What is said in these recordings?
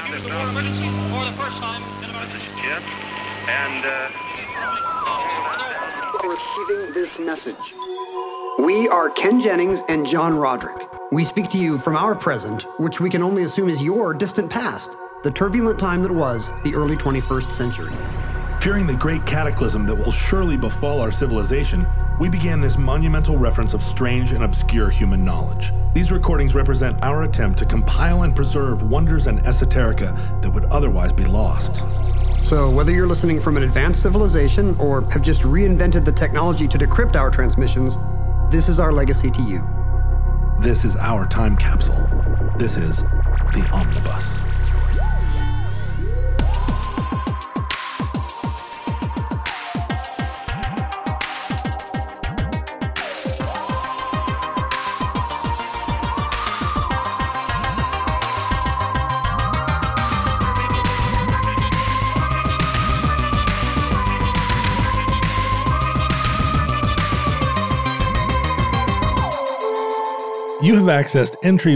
use the word emergency for the first time in about... This is Jim, and, Receiving this message. We are Ken Jennings and John Roderick. We speak to you from our present, which we can only assume is your distant past, the turbulent time that was the early 21st century. Fearing the great cataclysm that will surely befall our civilization, we began this monumental reference of strange and obscure human knowledge. These recordings represent our attempt to compile and preserve wonders and esoterica that would otherwise be lost. So whether you're listening from an advanced civilization or have just reinvented the technology to decrypt our transmissions, this is our legacy to you. This is our time capsule. This is the Omnibus. You have accessed entry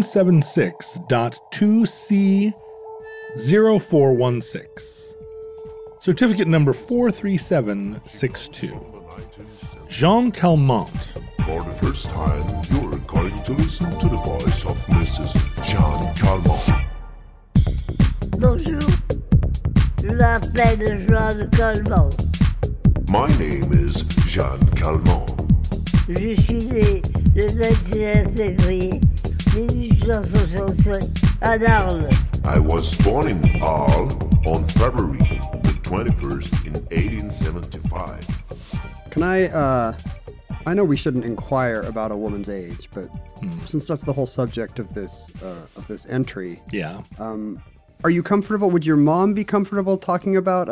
176.2C0416. Certificate number 43762. Jean Calment. For the first time, you're going to listen to the voice of Mrs. Jean Calment. Bonjour, je m'appelle Jean Calment. My name is Jean Calment. Je suis né le 21 février 1865 à Arles. I was born in Arles on February the 21st in 1875. Can I know we shouldn't inquire about a woman's age, but since that's the whole subject of this entry, Yeah. Are you comfortable? Would your mom be comfortable talking about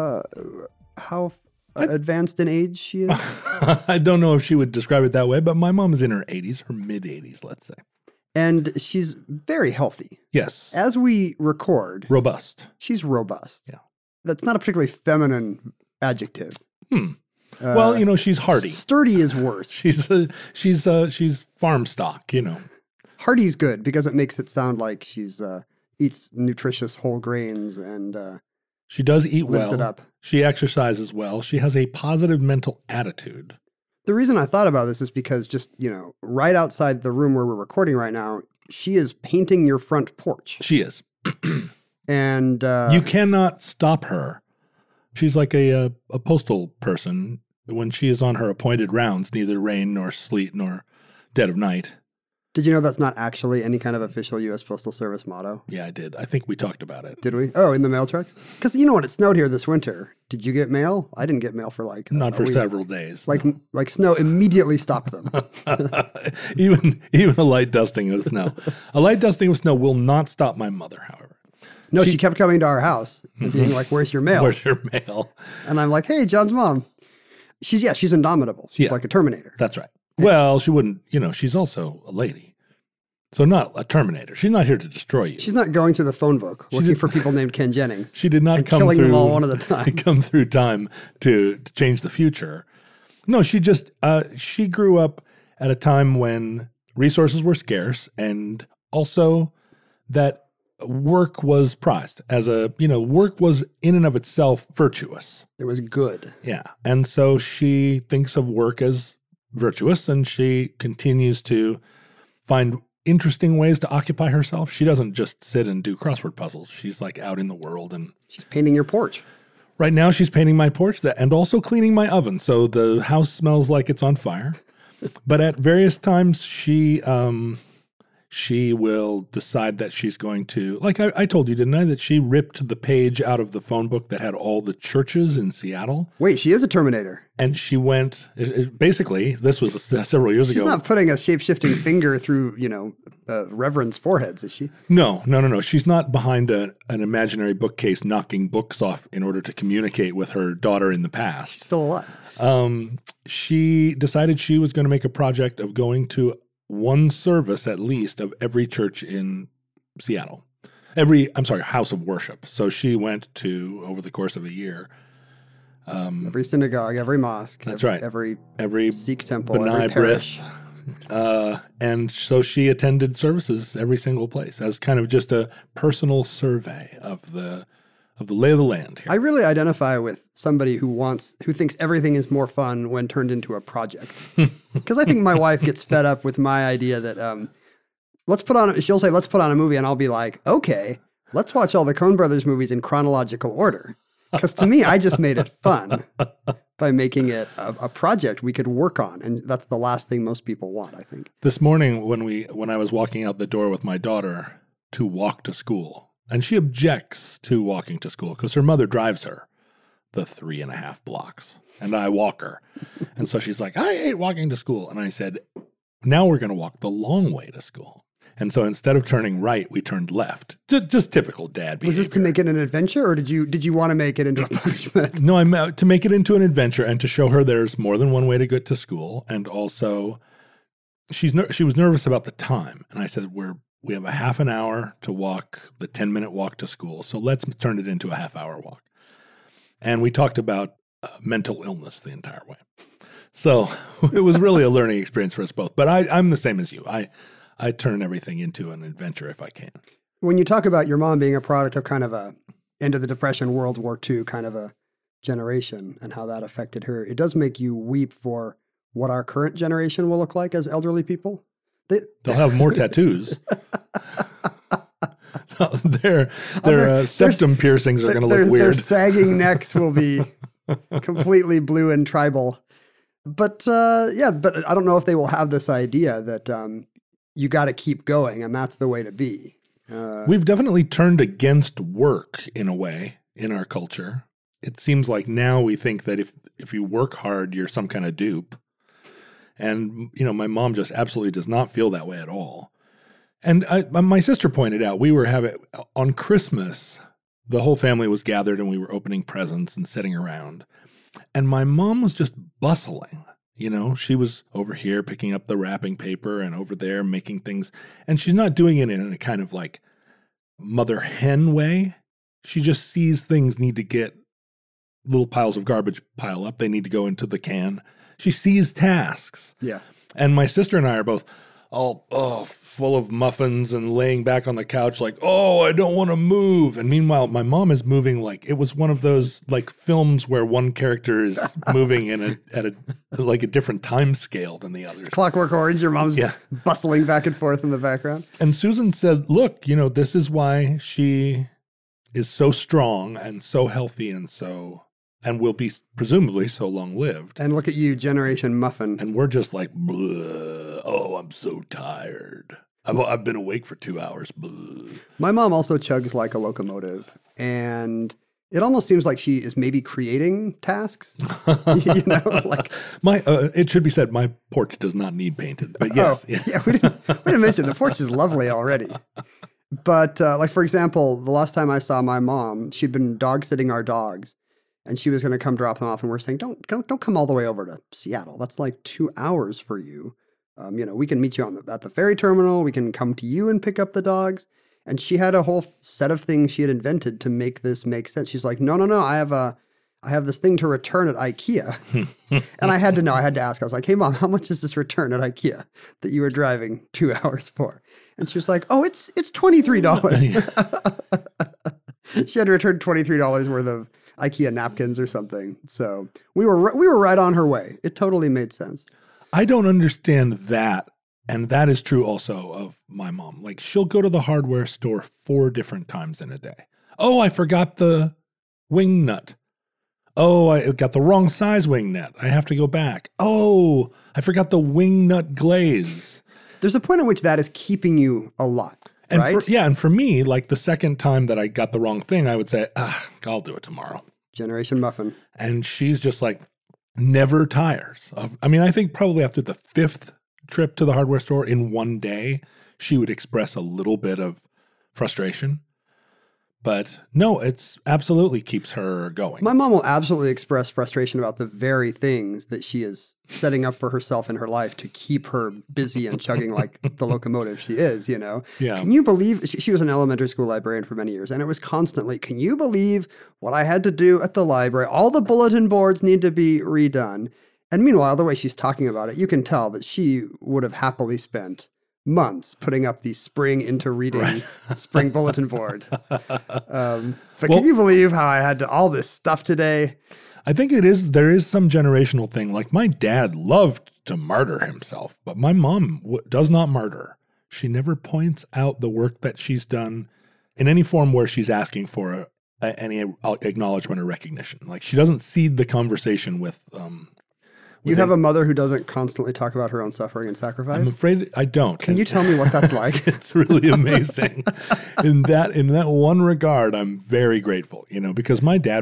how advanced in age she is? I don't know if she would describe it that way, but my mom is in her 80s, her mid-80s, let's say. And she's very healthy. Yes. As we record, Robust. she's robust. Yeah. That's not a particularly feminine adjective. Well, you know, she's hardy. Sturdy is worse. She's farm stock, you know. Hardy's good because it makes it sound like she's eats nutritious whole grains and She does eat lifts well. it up. She exercises well. She has a positive mental attitude. The reason I thought about this is because just, you know, right outside the room where we're recording right now, she is painting your front porch. She is. And You cannot stop her. She's like a postal person. When she is on her appointed rounds, neither rain nor sleet nor dead of night. did you know that's not actually any kind of official U.S. Postal Service motto? Yeah, I did. I think we talked about it. Did we? Oh, in the mail trucks? Because you know what? It snowed here this winter. Did you get mail? I didn't get mail for like Not a for week. several days. Like no. like snow immediately stopped them. even a light dusting of snow. A light dusting of snow will not stop my mother, however. No, she kept coming to our house and being like, "Where's your mail?" Where's your mail? And I'm like, "Hey, John's mom." She's indomitable. She's Yeah. like a Terminator. That's right. Well, she wouldn't, you know, she's also a lady. So not a Terminator. She's not here to destroy you. She's not going through the phone book looking for people named Ken Jennings. She did not and come killing through them all one at a time. come through time to change the future. No, she just she grew up at a time when resources were scarce and also that work was prized as work was in and of itself virtuous. It was good. Yeah. And so she thinks of work as virtuous and she continues to find interesting ways to occupy herself. She doesn't just sit and do crossword puzzles. She's like out in the world, and She's painting your porch. right now she's painting my porch and also cleaning my oven. So the house smells like it's on fire. But at various times she will decide that she's going to, like I told you, didn't I, that she ripped the page out of the phone book that had all the churches in Seattle. Wait, she is a Terminator. And she went, basically, this was several years She's ago. not putting a shape-shifting finger through, reverend's foreheads, is she? No. She's not behind an imaginary bookcase knocking books off in order to communicate with her daughter in the past. Still alive. She decided she was going to make a project of going to one service at least of every church in Seattle. House of worship. So she went to, over the course of a year, Every synagogue, every mosque. That's right. Every every Sikh temple, B'nai every parish. B'rith, And so she attended services every single place as kind of just a personal survey of the lay of the land here. I really identify with somebody who thinks everything is more fun when turned into a project. Because I think my wife gets fed up with my idea that she'll say, let's put on a movie, and I'll be like, okay, let's watch all the Coen Brothers movies in chronological order. Because to me, I just made it fun by making it a project we could work on. And that's the last thing most people want, I think. This morning when I was walking out the door with my daughter to walk to school, and she objects to walking to school because her mother drives her the 3.5 blocks, and I walk her. And so she's like, I hate walking to school. And I said, now we're going to walk the long way to school. And so instead of turning right, we turned left. Just typical dad behavior. Was this to make it an adventure, or did you want to make it into a punishment? No, I'm to make it into an adventure and to show her there's more than one way to get to school. And also, she was nervous about the time. And I said, we have a half an hour to walk the 10-minute walk to school. So let's turn it into a half-hour walk. And we talked about mental illness the entire way. So it was really a learning experience for us both. But I'm the same as you. I turn everything into an adventure if I can. When you talk about your mom being a product of kind of a end of the Depression, World War II kind of a generation and how that affected her, it does make you weep for what our current generation will look like as elderly people. They'll have more tattoos. Their septum piercings are going to look weird. Their sagging necks will be completely blue and tribal. But but I don't know if they will have this idea that you got to keep going, and that's the way to be. We've definitely turned against work in a way in our culture. It seems like now we think that if you work hard, you're some kind of dupe. And, my mom just absolutely does not feel that way at all. And my sister pointed out, we were on Christmas, the whole family was gathered and we were opening presents and sitting around. And my mom was just bustling. She was over here picking up the wrapping paper and over there making things. And she's not doing it in a kind of like mother hen way. She just sees things need to get little piles of garbage pile up. They need to go into the can. She sees tasks. Yeah. And my sister and I are both all full of muffins and laying back on the couch like, I don't want to move. And meanwhile, my mom is moving like it was one of those like films where one character is moving at a different time scale than the others. Clockwork Orange, your mom's bustling back and forth in the background. And Susan said, look, this is why she is so strong and so healthy and will be presumably so long-lived. And look at you, Generation Muffin. And we're just like, I'm so tired. I've been awake for 2 hours. Blah. My mom also chugs like a locomotive. And it almost seems like she is maybe creating tasks. It should be said, my porch does not need painted. But yes. We didn't mention the porch is lovely already. But for example, the last time I saw my mom, she'd been dog sitting our dogs. And she was going to come drop them off, and we're saying, don't come all the way over to Seattle. That's like 2 hours for you. We can meet you at the ferry terminal. We can come to you and pick up the dogs. And she had a whole set of things she had invented to make this make sense. She's like, no, I have this thing to return at IKEA. And I had to ask. I was like, hey, Mom, how much is this return at IKEA that you were driving 2 hours for? And she was like, it's $23. She had to return $23 worth of IKEA napkins or something. So we were right on her way. It totally made sense. I don't understand that. And that is true also of my mom. Like she'll go to the hardware store 4 different times in a day. Oh, I forgot the wing nut. Oh, I got the wrong size wing nut. I have to go back. Oh, I forgot the wing nut glaze. There's a point at which that is keeping you alive. And right? And for me, like the second time that I got the wrong thing, I would say, I'll do it tomorrow. Generation Muffin. And she's just like, never tires. I think probably after the 5th trip to the hardware store in one day, she would express a little bit of frustration. But no, it's absolutely keeps her going. My mom will absolutely express frustration about the very things that she is setting up for herself in her life to keep her busy and chugging like the locomotive she is, Yeah. Can you believe, she was an elementary school librarian for many years, and it was constantly, can you believe what I had to do at the library? All the bulletin boards need to be redone. And meanwhile, the way she's talking about it, you can tell that she would have happily spent months putting up the spring into reading spring bulletin board. But can you believe how I had all this stuff today? I think there is some generational thing. Like my dad loved to martyr himself, but my mom does not martyr. She never points out the work that she's done in any form where she's asking for any acknowledgement or recognition. Like she doesn't seed the conversation with you have a mother who doesn't constantly talk about her own suffering and sacrifice? I'm afraid I don't. Can you tell me what that's like? It's really amazing. In that one regard, I'm very grateful, because my dad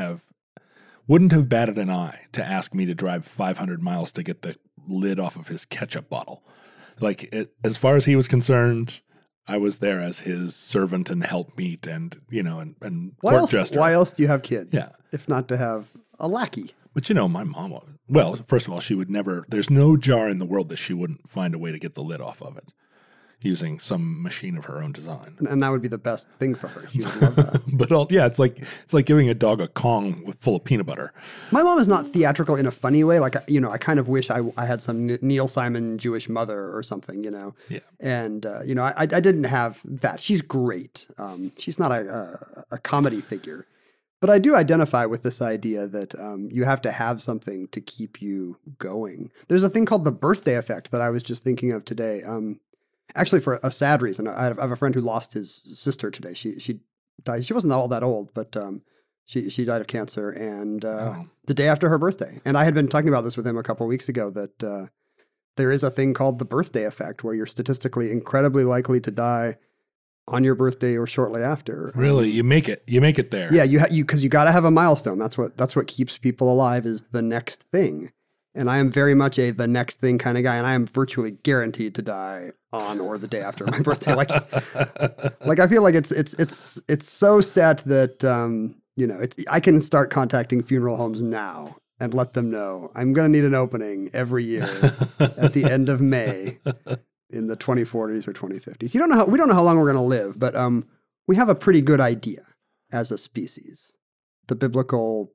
wouldn't have batted an eye to ask me to drive 500 miles to get the lid off of his ketchup bottle. Like as far as he was concerned, I was there as his servant and helpmeet and court jester. Why else do you have kids? Yeah. If not to have a lackey. But my mom, well, first of all, she would never, there's no jar in the world that she wouldn't find a way to get the lid off of it using some machine of her own design. And that would be the best thing for her. She would love that. But it's like giving a dog a Kong full of peanut butter. My mom is not theatrical in a funny way. Like, I kind of wish I had some Neil Simon Jewish mother or something, Yeah. And, I didn't have that. She's great. She's not a comedy figure. But I do identify with this idea that you have to have something to keep you going. There's a thing called the birthday effect that I was just thinking of today. Actually, for a sad reason. I have a friend who lost his sister today. She died. She wasn't all that old, but she died of cancer, and the day after her birthday. And I had been talking about this with him a couple of weeks ago, that there is a thing called the birthday effect, where you're statistically incredibly likely to die on your birthday or shortly after. Really? You make it there. Yeah, because you got to have a milestone. That's what keeps people alive, is the next thing. And I am very much the next thing kind of guy, and I am virtually guaranteed to die on or the day after my birthday. Like I feel like it's so set that I can start contacting funeral homes now and let them know I'm going to need an opening every year at the end of May. In the 2040s or 2050s. We don't know how long we're going to live, but we have a pretty good idea as a species. The biblical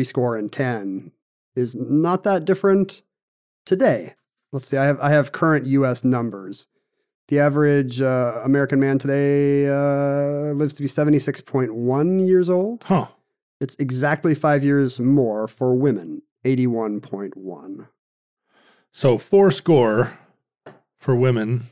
70 is not that different today. Let's see, I have current U.S. numbers. The average American man today lives to be 76.1 years old. Huh. It's exactly 5 years more for women, 81.1. So 80 for women,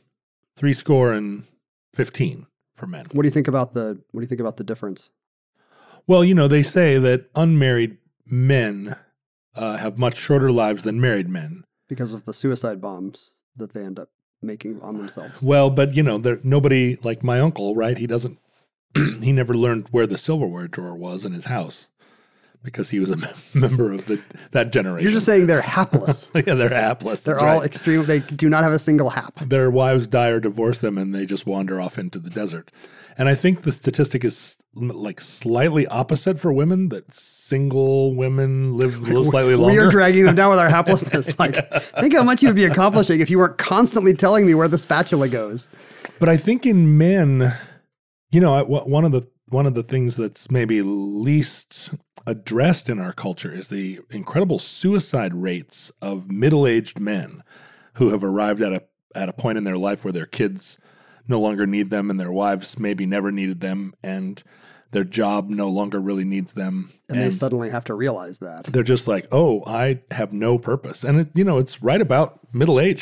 15 for men. What do you think about the difference? Well, they say that unmarried men have much shorter lives than married men because of the suicide bombs that they end up making on themselves. Well, but nobody like my uncle, right? He never learned where the silverware drawer was in his house, because he was a member of that generation. You're just saying they're hapless. Yeah, they're hapless. They're all extreme. They do not have a single hap. Their wives die or divorce them, and they just wander off into the desert. And I think the statistic is like slightly opposite for women, that single women live a little slightly longer. We are dragging them down with our haplessness. Think how much you would be accomplishing if you weren't constantly telling me where the spatula goes. But I think in men, one of the things that's maybe least addressed in our culture is the incredible suicide rates of middle-aged men who have arrived at a point in their life where their kids no longer need them, and their wives maybe never needed them, and their job no longer really needs them. And they suddenly have to realize that. They're just like, oh, I have no purpose. And it's right about middle age,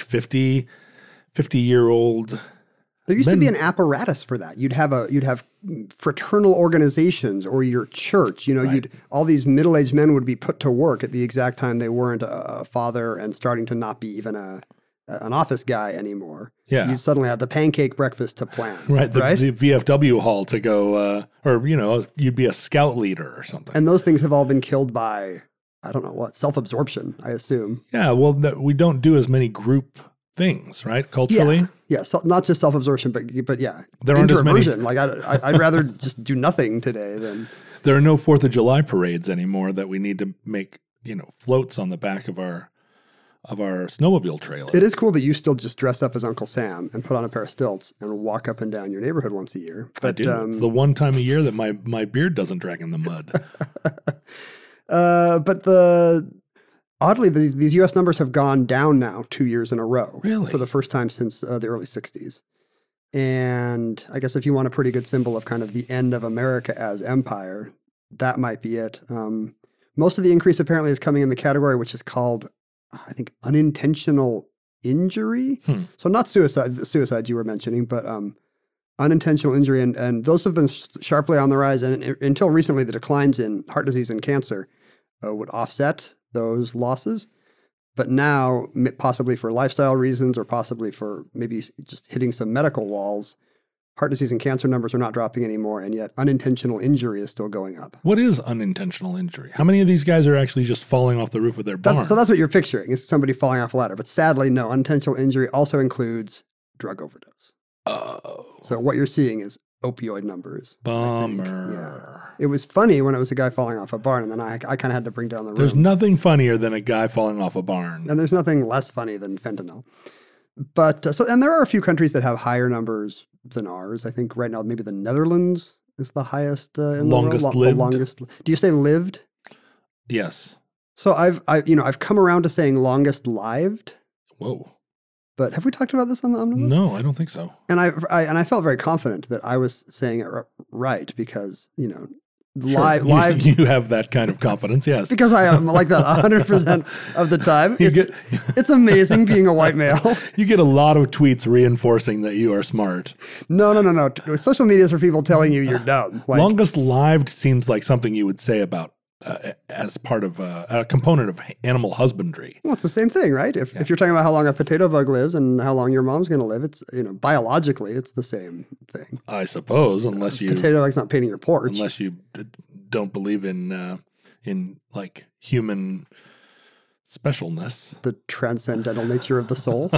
50-year-old. There used to be an apparatus for that. You'd have fraternal organizations, or your church. Right. All these middle-aged men would be put to work at the exact time they weren't a father and starting to not be even an office guy anymore. Yeah. You suddenly have the pancake breakfast to plan. Right. The VFW hall to go, you'd be a scout leader or something. And those things have all been killed by, I don't know what, self-absorption, I assume. Yeah. Well, we don't do as many group things, right? Culturally. Yeah. So not just self-absorption, but yeah. There aren't as many. Like I'd rather just do nothing today than. There are no 4th of July parades anymore that we need to make, floats on the back of our snowmobile trailer. It is cool that you still just dress up as Uncle Sam and put on a pair of stilts and walk up and down your neighborhood once a year. But, I do. It's the one time a year that my beard doesn't drag in the mud. But the Oddly, these U.S. numbers have gone down now 2 years in a row. Really? For the first time since the early 60s. And I guess if you want a pretty good symbol of kind of the end of America as empire, that might be it. Most of the increase apparently is coming in the category which is called, I think, unintentional injury. So not suicide you were mentioning, but unintentional injury. And those have been sharply on the rise. And until recently, the declines in heart disease and cancer would offset those losses. But now, possibly for lifestyle reasons or possibly for maybe just hitting some medical walls, heart disease and cancer numbers are not dropping anymore, and yet unintentional injury is still going up. What is unintentional injury? How many of these guys are actually just falling off the roof of their barn? So that's what you're picturing, is somebody falling off a ladder. But sadly, no, unintentional injury also includes drug overdose. Oh. So what you're seeing is opioid numbers. Bummer. Yeah. It was funny when it was a guy falling off a barn, and then I kind of had to bring down the room. There's nothing funnier than a guy falling off a barn. And there's nothing less funny than fentanyl. But and there are a few countries that have higher numbers than ours. I think right now maybe the Netherlands is the highest in longest the world. lived. The longest. Do you say lived? Yes. So I've come around to saying longest lived. Whoa. But have we talked about this on the Omnibus? No, I don't think so. And I felt very confident that I was saying it right because live. You have that kind of confidence, yes. Because I am like that 100% of the time. It's amazing being a white male. You get a lot of tweets reinforcing that you are smart. No. Social media is for people telling you you're dumb. Longest lived seems like something you would say about as part of a component of animal husbandry. Well, it's the same thing, right? If you're talking about how long a potato bug lives and how long your mom's going to live, it's biologically it's the same thing. I suppose, unless you potato bug's not painting your porch. Unless you don't believe in like human specialness, the transcendental nature of the soul,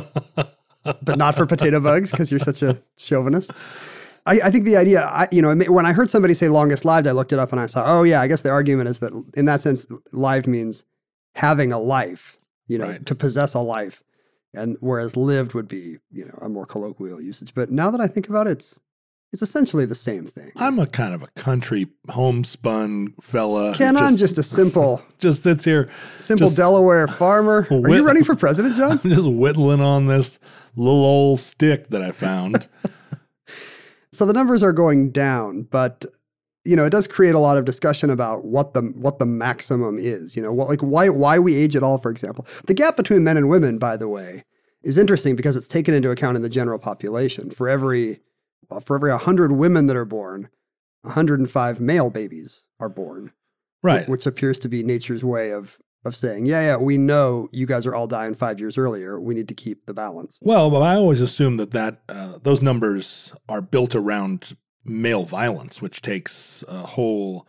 but not for potato bugs because you're such a chauvinist. I think the idea, when I heard somebody say longest lived, I looked it up and I saw, oh yeah, I guess the argument is that in that sense, lived means having a life, right. To possess a life. And whereas lived would be, a more colloquial usage. But now that I think about it, it's essentially the same thing. I'm a kind of a country homespun fella. Ken, I'm just a simple, just sits here. Delaware farmer. Are you running for president, John? I'm just whittling on this little old stick that I found. So the numbers are going down, but it does create a lot of discussion about what the maximum is. Why we age at all, for example. The gap between men and women, by the way, is interesting because it's taken into account in the general population. For every 100 women that are born, 105 male babies are born. Right. Which appears to be nature's way of saying, yeah, we know you guys are all dying 5 years earlier. We need to keep the balance. Well, but I always assume that those numbers are built around male violence, which takes a whole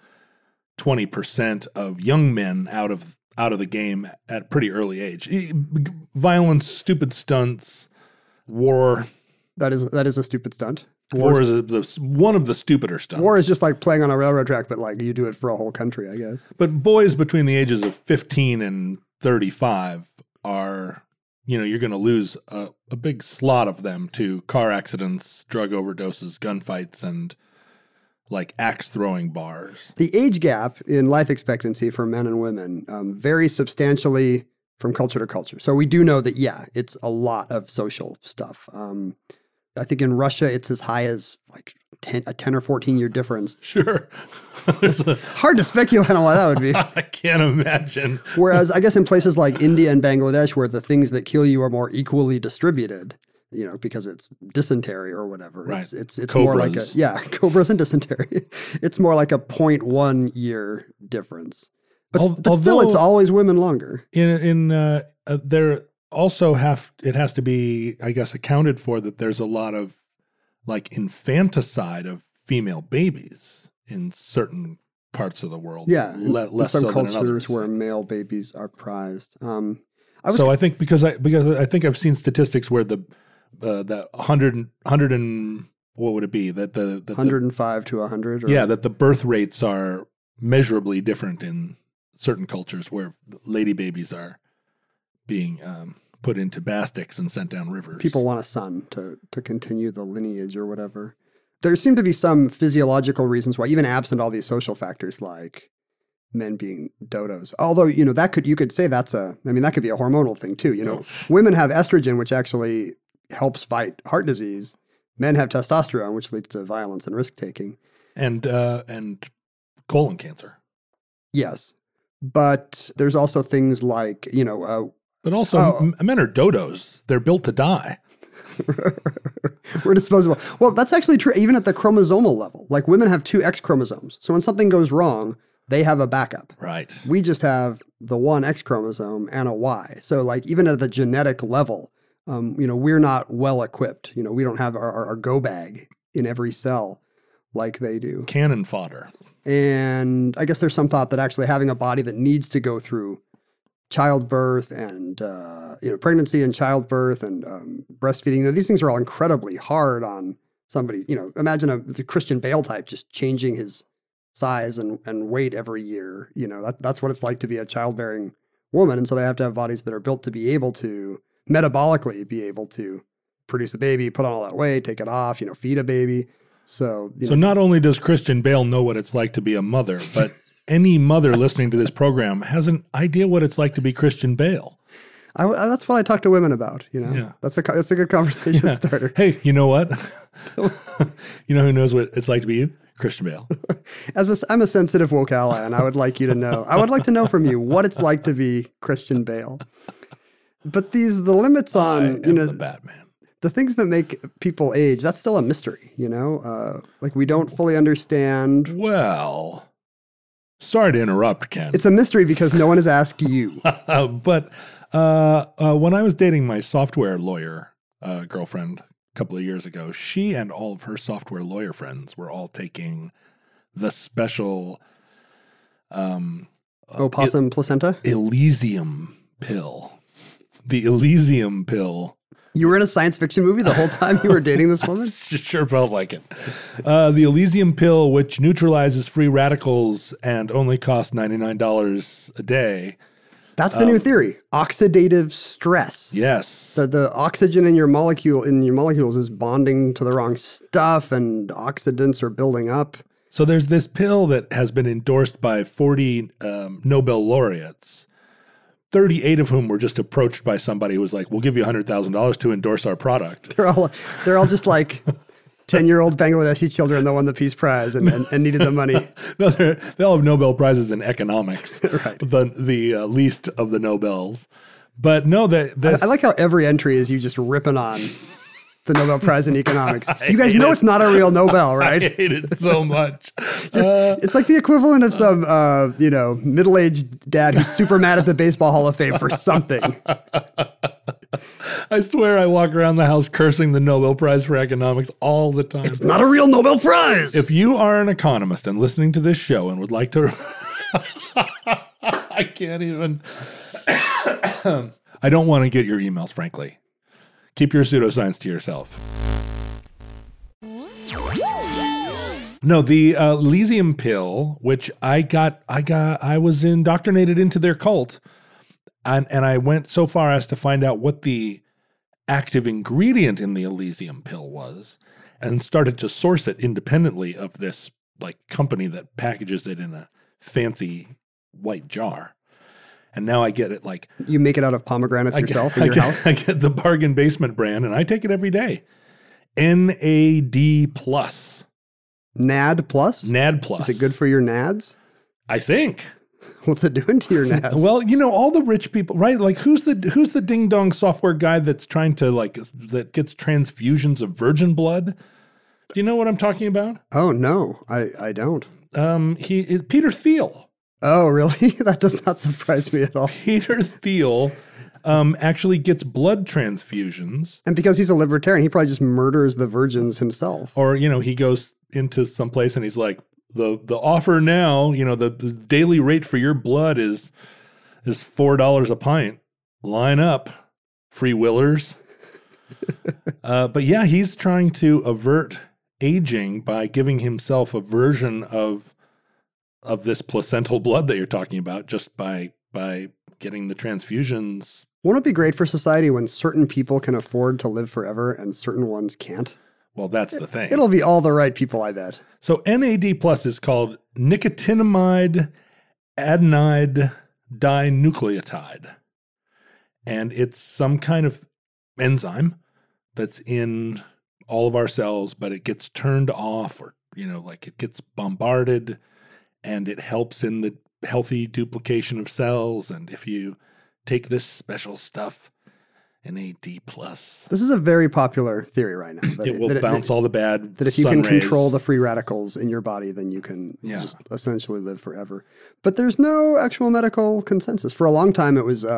20% of young men out of the game at a pretty early age. Violence, stupid stunts, war. That is a stupid stunt. War is one of the stupider stunts. War is just like playing on a railroad track, but like you do it for a whole country, I guess. But boys between the ages of 15 and 35 are, you're going to lose a big slot of them to car accidents, drug overdoses, gunfights, and like axe throwing bars. The age gap in life expectancy for men and women varies substantially from culture to culture. So we do know that, it's a lot of social stuff. I think in Russia, it's as high as like a 10 or 14 year difference. Sure. Hard to speculate on why that would be. I can't imagine. Whereas I guess in places like India and Bangladesh, where the things that kill you are more equally distributed, because it's dysentery or whatever. Right. It's more like cobras and dysentery. It's more like a 0.1 year difference. But still, it's always women longer. There also it has to be, I guess, accounted for that there's a lot of like infanticide of female babies in certain parts of the world. Yeah, less some so cultures than others. where male babies are prized. I think because I think I've seen statistics where the 100 and what would it be that the 105 to 100. That the birth rates are measurably different in certain cultures where lady babies are being put into bastics and sent down rivers. People want a son to continue the lineage or whatever. There seem to be some physiological reasons why, even absent all these social factors like men being dodos. Although, you could say that could be a hormonal thing too. Women have estrogen, which actually helps fight heart disease. Men have testosterone, which leads to violence and risk taking. And colon cancer. Yes. But there's also things like, But also, men are dodos. They're built to die. We're disposable. Well, that's actually true even at the chromosomal level. Like women have 2 X chromosomes. So when something goes wrong, they have a backup. Right. We just have the 1 X chromosome and a Y. So like even at the genetic level, we're not well equipped. We don't have our go bag in every cell like they do. Cannon fodder. And I guess there's some thought that actually having a body that needs to go through childbirth and pregnancy and childbirth and breastfeeding. These things are all incredibly hard on somebody. Imagine the Christian Bale type just changing his size and weight every year. That's what it's like to be a childbearing woman. And so they have to have bodies that are built to be able to metabolically be able to produce a baby, put on all that weight, take it off, feed a baby. So not only does Christian Bale know what it's like to be a mother, but any mother listening to this program has an idea what it's like to be Christian Bale. That's what I talk to women about. Yeah. That's a good conversation starter. Hey, you know what? You know who knows what it's like to be you? Christian Bale. I'm a sensitive woke ally, and I would like you to know. I would like to know from you what it's like to be Christian Bale. But the limits on the Batman. The things that make people age, that's still a mystery. Like we don't fully understand. Well. Sorry to interrupt, Ken. It's a mystery because no one has asked you. But when I was dating my software lawyer girlfriend a couple of years ago, she and all of her software lawyer friends were all taking the special opossum placenta? Elysium pill. The Elysium pill. You were in a science fiction movie the whole time you were dating this woman? Sure felt like it. The Elysium pill, which neutralizes free radicals and only costs $99 a day. That's the new theory. Oxidative stress. Yes. The oxygen in your molecules is bonding to the wrong stuff and oxidants are building up. So there's this pill that has been endorsed by 40 Nobel laureates. 38 of whom were just approached by somebody who was like, we'll give you $100,000 to endorse our product. They're all just like 10-year-old Bangladeshi children that won the Peace Prize and needed the money. No, they all have Nobel Prizes in economics. Right. The least of the Nobels. But no, I like how every entry is you just ripping on the Nobel Prize in economics. You guys know it's not a real Nobel, right? I hate it so much. It's like the equivalent of some, middle-aged dad who's super mad at the Baseball Hall of Fame for something. I swear I walk around the house cursing the Nobel Prize for economics all the time. It's not a real Nobel Prize! If you are an economist and listening to this show and would like to... I can't even... I don't want to get your emails, frankly. Keep your pseudoscience to yourself. No, the Elysium pill, which I was indoctrinated into their cult, and I went so far as to find out what the active ingredient in the Elysium pill was, and started to source it independently of this company that packages it in a fancy white jar. And now I get it You make it out of pomegranates yourself in your house? I get the Bargain Basement brand, and I take it every day. NAD+. NAD+? NAD+. Is it good for your NADs? I think. What's it doing to your NADs? Well, all the rich people, right? Like who's the ding-dong software guy that's trying to that gets transfusions of virgin blood? Do you know what I'm talking about? Oh, no, I don't. Peter Thiel. Oh, really? That does not surprise me at all. Peter Thiel actually gets blood transfusions. And because he's a libertarian, he probably just murders the virgins himself. Or, he goes into some place and he's like, the offer now, the daily rate for your blood is $4 a pint. Line up, free willers. But yeah, he's trying to avert aging by giving himself a version of this placental blood that you're talking about, just by getting the transfusions. Won't it be great for society when certain people can afford to live forever and certain ones can't? Well, that's the thing. It'll be all the right people, I bet. So NAD+ is called nicotinamide adenine dinucleotide. And it's some kind of enzyme that's in all of our cells, but it gets turned off or, like it gets bombarded, and it helps in the healthy duplication of cells. And if you take this special stuff, NAD+. This is a very popular theory right now. That it will bounce all the bad That if you sun can rays. control the free radicals in your body, then you can just essentially live forever. But there's no actual medical consensus. For a long time, it was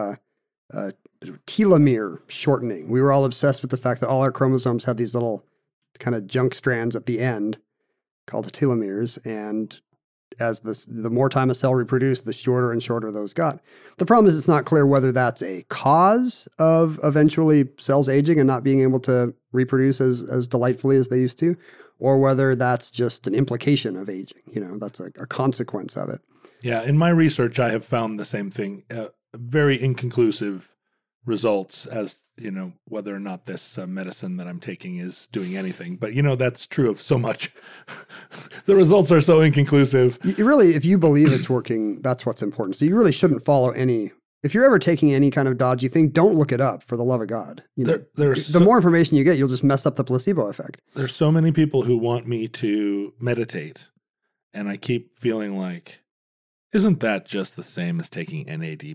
telomere shortening. We were all obsessed with the fact that all our chromosomes have these little kind of junk strands at the end called telomeres, and as the more time a cell reproduced, the shorter and shorter those got. The problem is it's not clear whether that's a cause of eventually cells aging and not being able to reproduce as delightfully as they used to, or whether that's just an implication of aging. That's a consequence of it. Yeah, in my research, I have found the same thing. Very inconclusive results as whether or not this medicine that I'm taking is doing anything. But that's true of so much. The results are so inconclusive. You really, if you believe it's working, that's what's important. So you really shouldn't follow any. If you're ever taking any kind of dodgy thing, don't look it up, for the love of God. The more information you get, you'll just mess up the placebo effect. There's so many people who want me to meditate, and I keep feeling like, isn't that just the same as taking NAD+?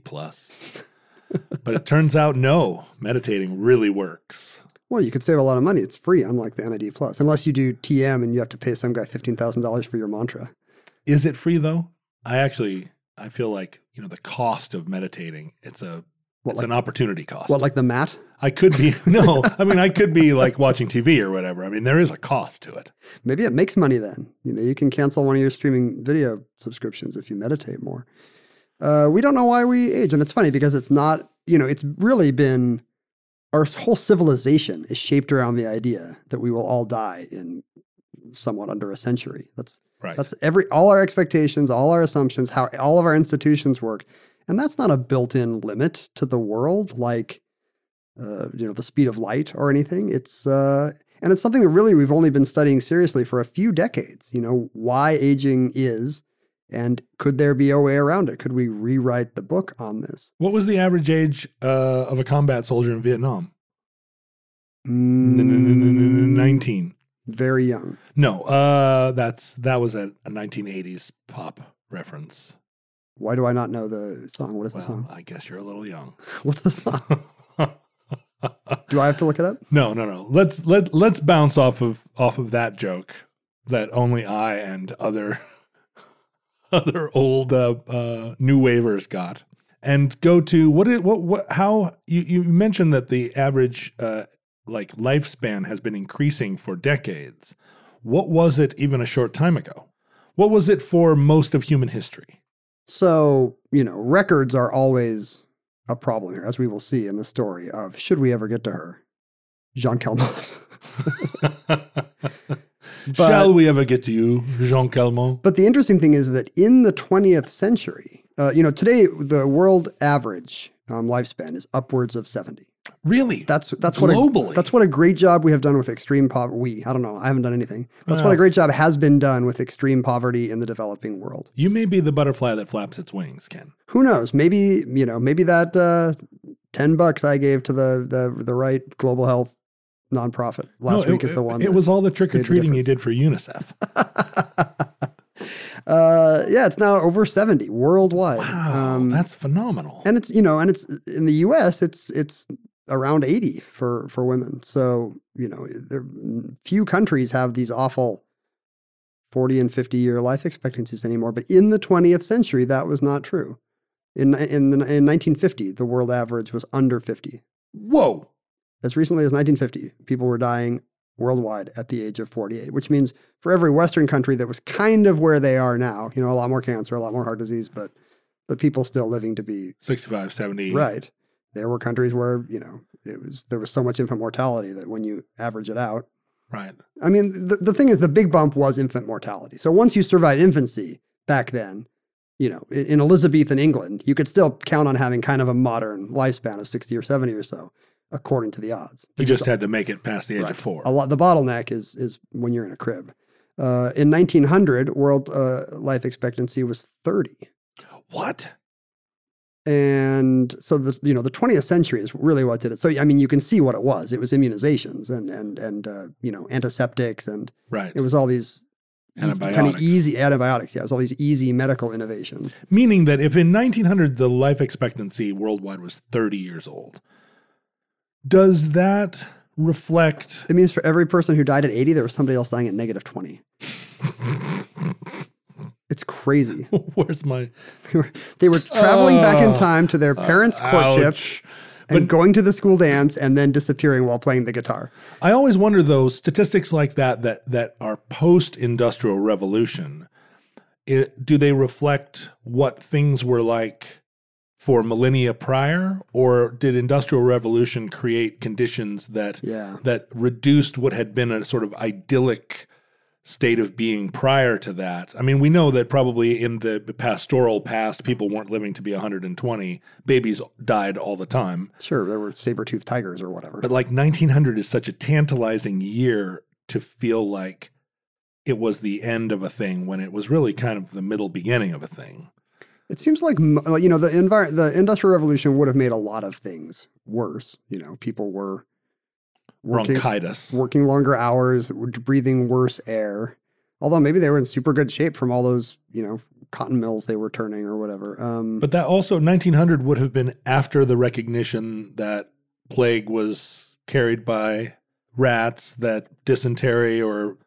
But it turns out, no, meditating really works. Well, you could save a lot of money. It's free, unlike the NAD+, unless you do TM and you have to pay some guy $15,000 for your mantra. Is it free, though? I feel like, the cost of meditating, it's an opportunity cost. What, like the mat? I could be like watching TV or whatever. There is a cost to it. Maybe it makes money then. You can cancel one of your streaming video subscriptions if you meditate more. We don't know why we age. And it's funny because it's not, it's really been, our whole civilization is shaped around the idea that we will all die in somewhat under a century. That's all our expectations, all our assumptions, how all of our institutions work. And that's not a built-in limit to the world, like, the speed of light or anything. And it's something that really we've only been studying seriously for a few decades, why aging is. And could there be a way around it? Could we rewrite the book on this? What was the average age of a combat soldier in Vietnam? 19. Very young. No, that was a 1980s pop reference. Why do I not know the song? What is the song? I guess you're a little young. What's the song? Do I have to look it up? No. Let's bounce off of that joke that only I and other old new waivers got, and go to how you mentioned that the average lifespan has been increasing for decades. What was it even a short time ago? What was it for most of human history? So, records are always a problem here, as we will see in the story of Should We Ever Get to Her? Jean Calment. Shall we ever get to you, Jean Calment? But the interesting thing is that in the 20th century, today the world average lifespan is upwards of 70. Really? That's globally. That's what a great job we have done with extreme poverty. I don't know. I haven't done anything. That's what a great job has been done with extreme poverty in the developing world. You may be the butterfly that flaps its wings, Ken. Who knows? Maybe that $10 I gave to the right global health nonprofit last week is the one. It was all the trick-or-treating you did for UNICEF. It's now over 70 worldwide. Wow, that's phenomenal. And it's and it's in the U.S. It's around 80 for women. So few countries have these awful 40 and 50-year life expectancies anymore. But in the 20th century, that was not true. In 1950, the world average was under 50. Whoa. As recently as 1950, people were dying worldwide at the age of 48, which means for every Western country that was kind of where they are now, a lot more cancer, a lot more heart disease, but people still living to be 65, 70. Right. There were countries where, there was so much infant mortality that when you average it out. Right. The thing is, the big bump was infant mortality. So once you survived infancy back then, in Elizabethan England, you could still count on having kind of a modern lifespan of 60 or 70 or so, according to the odds. You just had to make it past the age of 4. The bottleneck is when you're in a crib. In 1900, world life expectancy was 30. What? And so the 20th century is really what did it. So I mean, you can see what it was. It was immunizations and antiseptics, and Right. it was all these kind of Antibiotics. easy antibiotics. Yeah, it was all these easy medical innovations. Meaning that if in 1900 the life expectancy worldwide was 30 years old, does that reflect? It means for every person who died at 80, there was somebody else dying at negative 20. It's crazy. Where's my They were traveling back in time to their parents' courtship ouch. and going to the school dance and then disappearing while playing the guitar. I always wonder though, statistics like that are post-industrial revolution, do they reflect what things were like for millennia prior, or did industrial revolution create conditions that Yeah. that reduced what had been a sort of idyllic state of being prior to that? I mean, we know that probably in the pastoral past, people weren't living to be 120. Babies died all the time. Sure, there were saber-toothed tigers or whatever. But like 1900 is such a tantalizing year to feel like it was the end of a thing when it was really kind of the middle beginning of a thing. It seems like, the Industrial Revolution would have made a lot of things worse. People were Bronchitis. working longer hours, breathing worse air. Although maybe they were in super good shape from all those, cotton mills they were turning or whatever. But that also, 1900 would have been after the recognition that plague was carried by rats, that dysentery or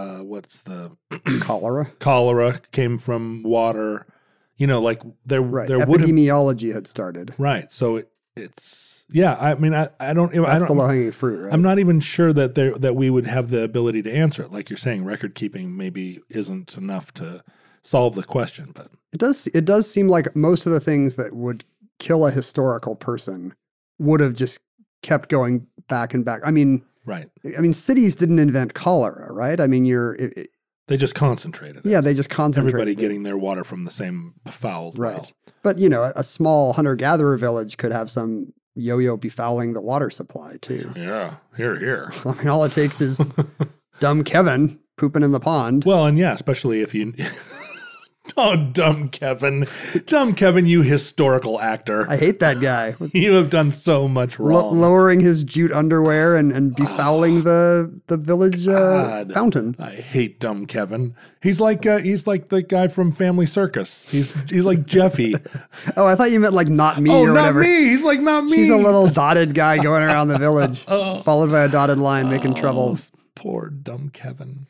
cholera came from water. Like there would have, epidemiology had started. right. So it's yeah. I mean, I don't. That's the low-hanging fruit, right? I'm not even sure that we would have the ability to answer it. Like you're saying, record keeping maybe isn't enough to solve the question, but It does seem like most of the things that would kill a historical person would have just kept going back and back. I mean, right. Cities didn't invent cholera, right? I mean, They just concentrated. yeah, they just concentrated. Everybody it. getting their water from the same foul Right. well. But, a small hunter-gatherer village could have some yo-yo befouling the water supply, too. Yeah, here. I mean, all it takes is dumb Kevin pooping in the pond. Well, and yeah, especially if you... Oh, dumb Kevin. Dumb Kevin, you historical actor. I hate that guy. You have done so much wrong. Lowering his jute underwear and befouling the village God. fountain. I hate dumb Kevin. He's like the guy from Family Circus. He's like Jeffy. Oh, I thought you meant like not me Oh, or not whatever. me. He's like not me. He's a little dotted guy going around the village, followed by a dotted line making trouble. Poor dumb Kevin.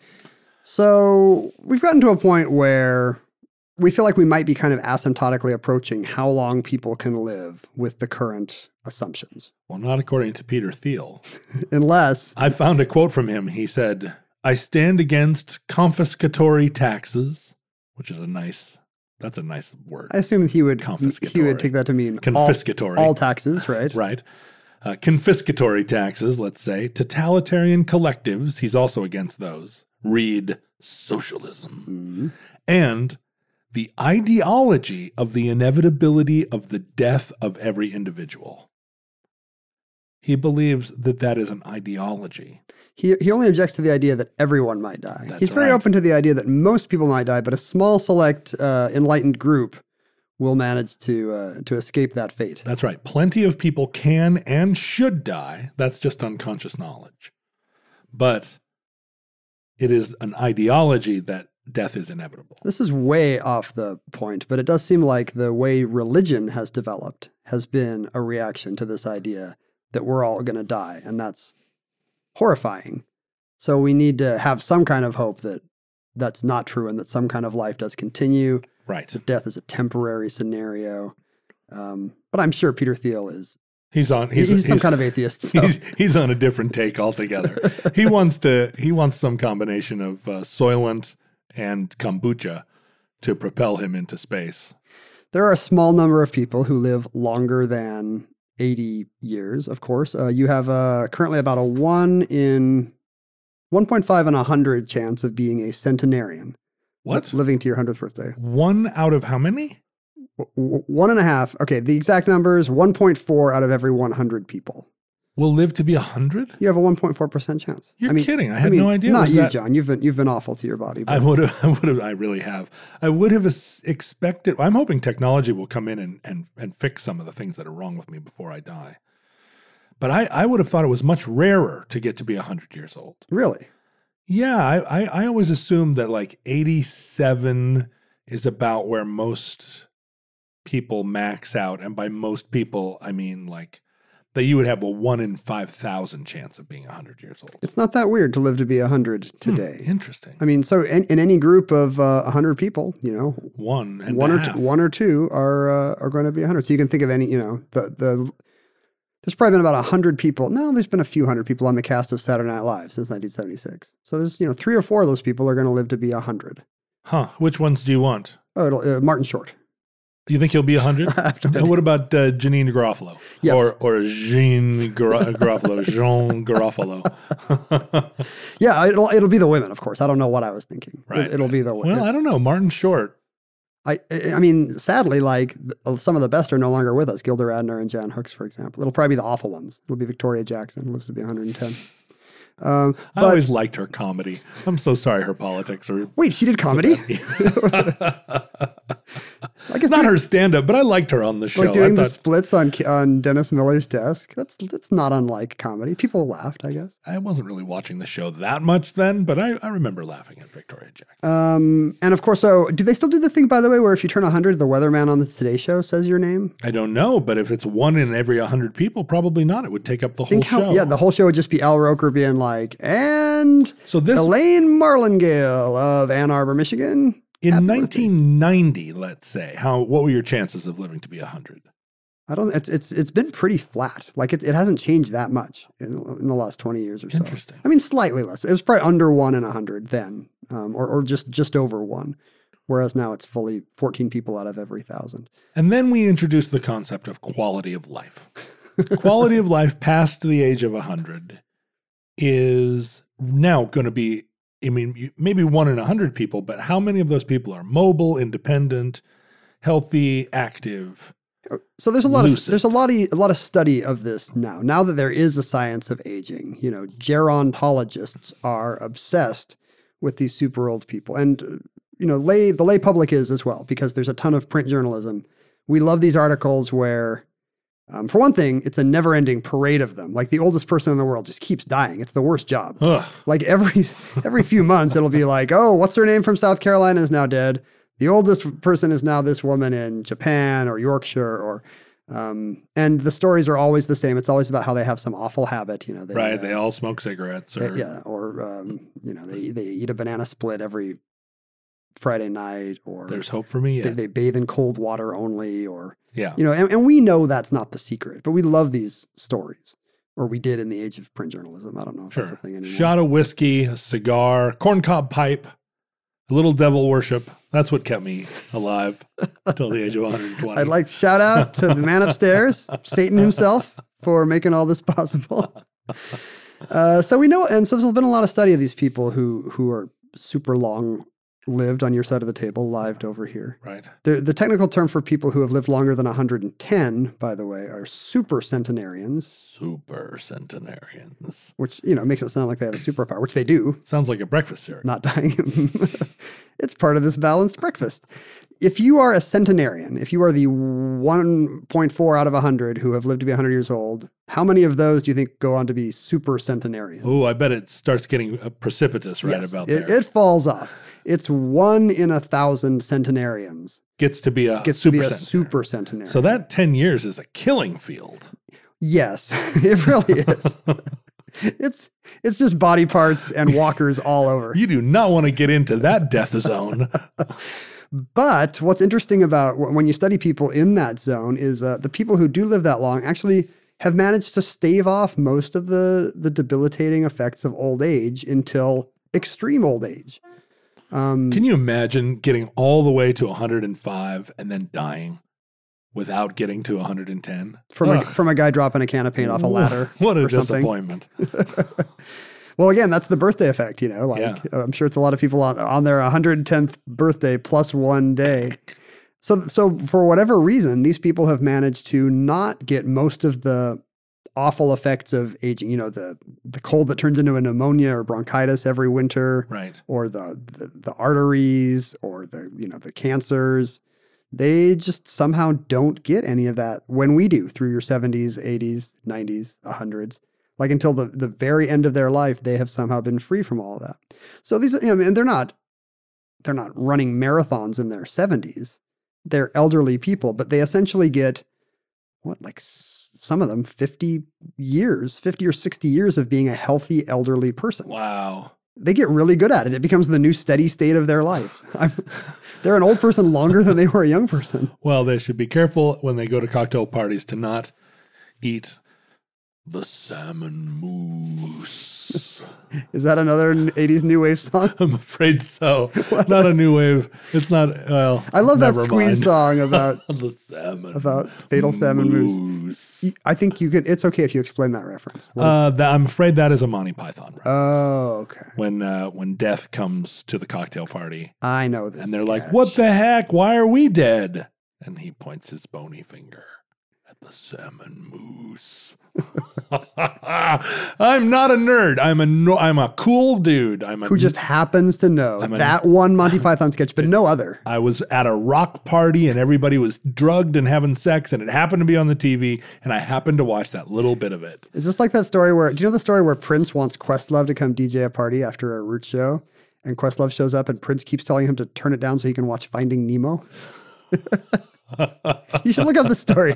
So we've gotten to a point where we feel like we might be kind of asymptotically approaching how long people can live with the current assumptions. Well, not according to Peter Thiel. Unless, I found a quote from him. He said, "I stand against confiscatory taxes," which is that's a nice word. I assume he would Confiscatory. take that to mean Confiscatory. all taxes, right? Right. Confiscatory taxes, let's say. Totalitarian collectives, he's also against those. Read socialism. Mm-hmm. And the ideology of the inevitability of the death of every individual. He believes that is an ideology. He only objects to the idea that everyone might die. That's He's very right. open to the idea that most people might die, but a small select enlightened group will manage to escape that fate. That's right. Plenty of people can and should die. That's just unconscious knowledge. But it is an ideology that death is inevitable. This is way off the point, but it does seem like the way religion has developed has been a reaction to this idea that we're all going to die, and that's horrifying. So we need to have some kind of hope that that's not true and that some kind of life does continue. Right. That death is a temporary scenario. But I'm sure Peter Thiel is. He's some kind of atheist. So. He's on a different take altogether. He wants some combination of Soylent and kombucha to propel him into space. There are a small number of people who live longer than 80 years, of course. You have currently about a 1 in 1.5 in 100 chance of being a centenarian. What? Living to your 100th birthday. 1 out of how many? 1.5. Okay, the exact number is 1.4 out of every 100 people. will live to be 100? You have a 1.4% chance. You're kidding. I had no idea. Not Was you, that- John. You've been awful to your body. I But I really have. I would have expected, I'm hoping technology will come in and fix some of the things that are wrong with me before I die. But I would have thought it was much rarer to get to be 100 years old. really, Yeah, I always assumed that like 87 is about where most people max out. And by most people, I mean like that you would have a 1 in 5,000 chance of being 100 years old. it's not that weird to live to be 100 today. Interesting. I mean, so in any group of 100 people, One and one a or half. one or two are going to be 100. So you can think of any, there's probably been about 100 people. No, there's been a few hundred people on the cast of Saturday Night Live since 1976. So there's 3 or 4 of those people are going to live to be 100. Huh. Which ones do you want? Oh, Martin Short. Do you think he'll be 100? And what about Janine Garofalo? Yes. Or Jean Garofalo? Jean Garofalo. Yeah, it'll be the women, of course. I don't know what I was thinking. Right. It'll be the women. Well, I don't know. Martin Short. I mean, sadly, like some of the best are no longer with us. Gilda Radner and Jan Hooks, for example. It'll probably be the awful ones. It'll be Victoria Jackson, who lives to be 110. I But always liked her comedy. I'm so sorry her politics are... wait, she did comedy? I guess Not her stand-up, but I liked her on the show. like doing I the thought, splits on Dennis Miller's desk. That's not unlike comedy. People laughed, I guess. I wasn't really watching the show that much then, but I remember laughing at Victoria Jackson. And of course, so do they still do the thing, by the way, where if you turn 100, the weatherman on the Today Show says your name? I don't know, but if it's 1 in every 100 people, probably not. It would take up the whole show. Yeah, the whole show would just be Al Roker being like, and So this... Elaine Marlingale of Ann Arbor, Michigan. In Happy birthday. 1990, let's say, what were your chances of living to be 100? I don't. It's been pretty flat. Like it hasn't changed that much in the last 20 years or so. Interesting. I mean, slightly less. It was probably under 1 in 100 then, or just over 1. Whereas now it's fully 14 people out of every 1,000. And then we introduced the concept of quality of life. Quality of life past the age of 100 is now going to be, I mean, maybe 1 in 100 people, but how many of those people are mobile, independent, healthy, active? So there's a lot Lucid. of a lot of study of this now. Now that there is a science of aging, gerontologists are obsessed with these super old people, and the lay public is as well, because there's a ton of print journalism. We love these articles where, for one thing, it's a never-ending parade of them. Like the oldest person in the world just keeps dying. It's the worst job. Ugh. Like every few months, it'll be like, oh, what's her name from South Carolina is now dead. The oldest person is now this woman in Japan or Yorkshire, and the stories are always the same. It's always about how they have some awful habit, They all smoke cigarettes. Or, they eat a banana split every Friday night, or there's hope for me. they bathe in cold water only, or Yeah. and we know that's not the secret, but we love these stories, or we did in the age of print journalism. I don't know if that's a thing anymore. Shot of whiskey, a cigar, corncob pipe, a little devil worship. That's what kept me alive until the age of 120. I'd like to shout out to the man upstairs, Satan himself, for making all this possible. So we know, and so there's been a lot of study of these people who are super long lived on your side of the table, lived over here. Right. The technical term for people who have lived longer than 110, by the way, are super centenarians, Super centenarians. which, makes it sound like they have a superpower, which they do, Sounds like a breakfast cereal. not dying. It's part of this balanced breakfast. If you are a centenarian, if you are the 1.4 out of 100 who have lived to be 100 years old, how many of those do you think go on to be super centenarians? Oh, I bet it starts getting precipitous right Yes, about it, there. it falls off. It's 1 in 1,000 centenarians Gets to be a gets super to be a centenarian. super centenarian. So that 10 years is a killing field. Yes, it really is. It's just body parts and walkers all over. You do not want to get into that death zone. But what's interesting about when you study people in that zone is the people who do live that long actually have managed to stave off most of the debilitating effects of old age until extreme old age. Can you imagine getting all the way to 105 and then dying without getting to 110? From a guy dropping a can of paint off a ladder. What a or something. disappointment. Well, again, that's the birthday effect, Yeah. I'm sure it's a lot of people on their 110th birthday plus 1 day. So for whatever reason, these people have managed to not get most of the awful effects of aging, the cold that turns into a pneumonia or bronchitis every winter, Right. or the arteries, or the cancers. They just somehow don't get any of that when we do through your 70s, 80s, 90s, 100s. Like until the very end of their life, they have somehow been free from all of that. So these, and they're not running marathons in their 70s. They're elderly people, but they essentially get some of them 50 or 60 years of being a healthy elderly person. Wow. They get really good at it. It becomes the new steady state of their life. They're an old person longer than they were a young person. Well, they should be careful when they go to cocktail parties to not eat the salmon mousse. Is that another 80s new wave song? I'm afraid so. Not a new wave. It's not, well, I love that never Squeeze mind. song about The salmon. about fatal salmon mousse. I think it's okay if you explain that reference. I'm afraid that is a Monty Python reference. Oh, okay. When death comes to the cocktail party I know this. and they're like, sketch. "What the heck? Why are we dead?" And he points his bony finger at the salmon mousse. I'm not a nerd. I'm a cool dude. Who just happens to know I'm a- that one Monty Python sketch, but no other. I was at a rock party and everybody was drugged and having sex, and it happened to be on the TV, and I happened to watch that little bit of it. Is this like that story do you know the story where Prince wants Questlove to come DJ a party after a Roots show? And Questlove shows up and Prince keeps telling him to turn it down so he can watch Finding Nemo? You should look up the story.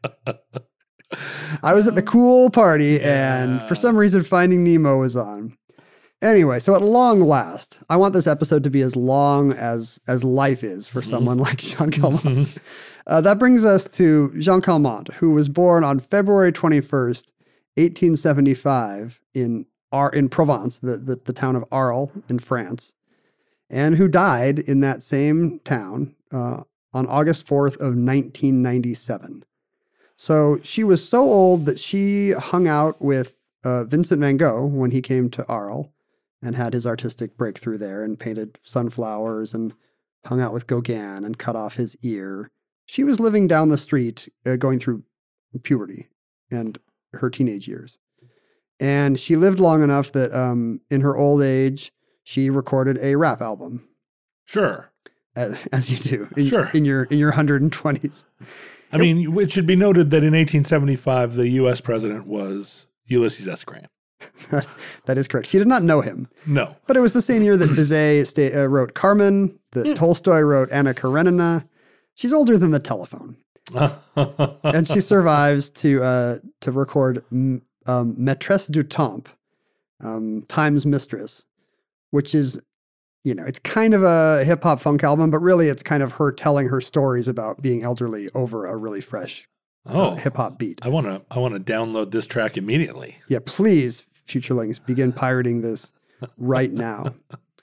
I was at the cool party and for some reason Finding Nemo was on. Anyway, so at long last, I want this episode to be as long as life is for someone like Jean Calment. That brings us to Jean Calment, who was born on February 21st, 1875 in Provence, the town of Arles in France, and who died in that same town on August 4th of 1997. So she was so old that she hung out with Vincent van Gogh when he came to Arles and had his artistic breakthrough there and painted sunflowers and hung out with Gauguin and cut off his ear. She was living down the street going through puberty and her teenage years. And she lived long enough that in her old age, she recorded a rap album. Sure. As you do Sure. in your 120s. I mean, it should be noted that in 1875, the U.S. president was Ulysses S. Grant. That is correct. She did not know him. No. But it was the same year that Bizet wrote Carmen, that Tolstoy wrote Anna Karenina. She's older than the telephone. And she survives to record Maîtresse du Temps, Time's Mistress, which is, it's kind of a hip hop funk album, but really it's kind of her telling her stories about being elderly over a really fresh hip hop beat. I want to download this track immediately. Yeah, please, Futurelings, begin pirating this right now.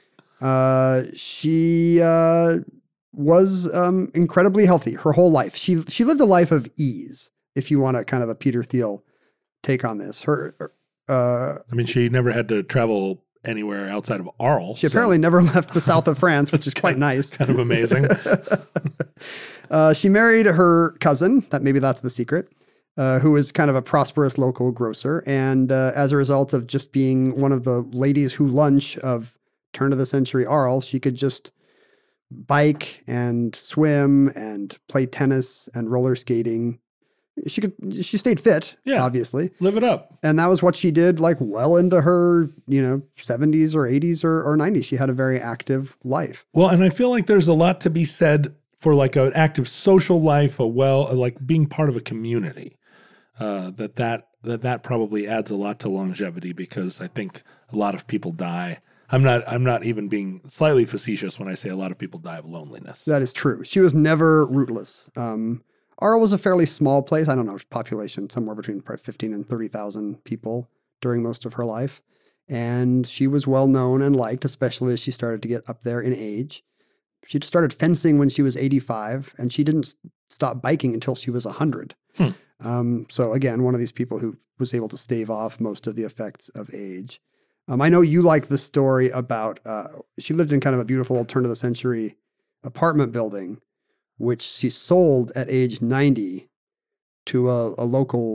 She was incredibly healthy her whole life. She lived a life of ease, if you want a kind of a Peter Thiel take on this. She never had to travel anywhere outside of Arles. She apparently never left the south of France, which is quite nice. Kind of amazing. She married her cousin, maybe that's the secret, who was kind of a prosperous local grocer. And as a result of just being one of the ladies who lunch of turn of the century Arles, she could just bike and swim and play tennis and roller skating. She stayed fit, obviously. Live it up. And that was what she did well into her, 70s or 80s or 90s. She had a very active life. Well, and I feel like there's a lot to be said for an active social life, being part of a community. That probably adds a lot to longevity, because I think a lot of people die. I'm not even being slightly facetious when I say a lot of people die of loneliness. That is true. She was never rootless. Arles was a fairly small place. I don't know, population, somewhere between probably 15 and 30,000 people during most of her life. And she was well known and liked, especially as she started to get up there in age. She started fencing when she was 85, and she didn't stop biking until she was 100. So again, one of these people who was able to stave off most of the effects of age. I know you like the story about, she lived in kind of a beautiful old turn of the century apartment building, which she sold at age 90 to a local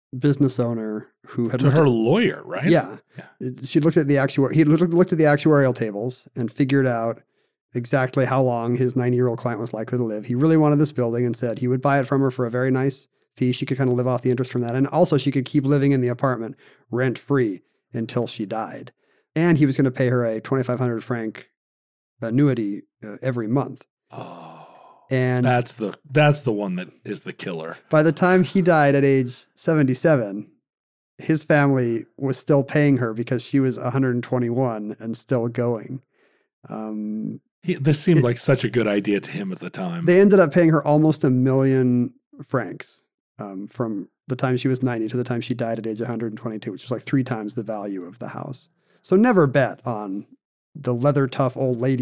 business owner who had To her lawyer, right? Yeah. She looked at the he looked at the actuarial tables and figured out exactly how long his 90-year-old client was likely to live. He really wanted this building and said he would buy it from her for a very nice fee. She could kind of live off the interest from that. And also she could keep living in the apartment rent-free until she died. And he was going to pay her a 2,500 franc annuity every month. Oh, and that's the one that is the killer. By the time he died at age 77, his family was still paying her because she was 121 and still going. This seemed like such a good idea to him at the time. They ended up paying her almost 1 million francs from the time she was 90 to the time she died at age 122, which was like 3 times the value of the house. So never bet on the leather tough old lady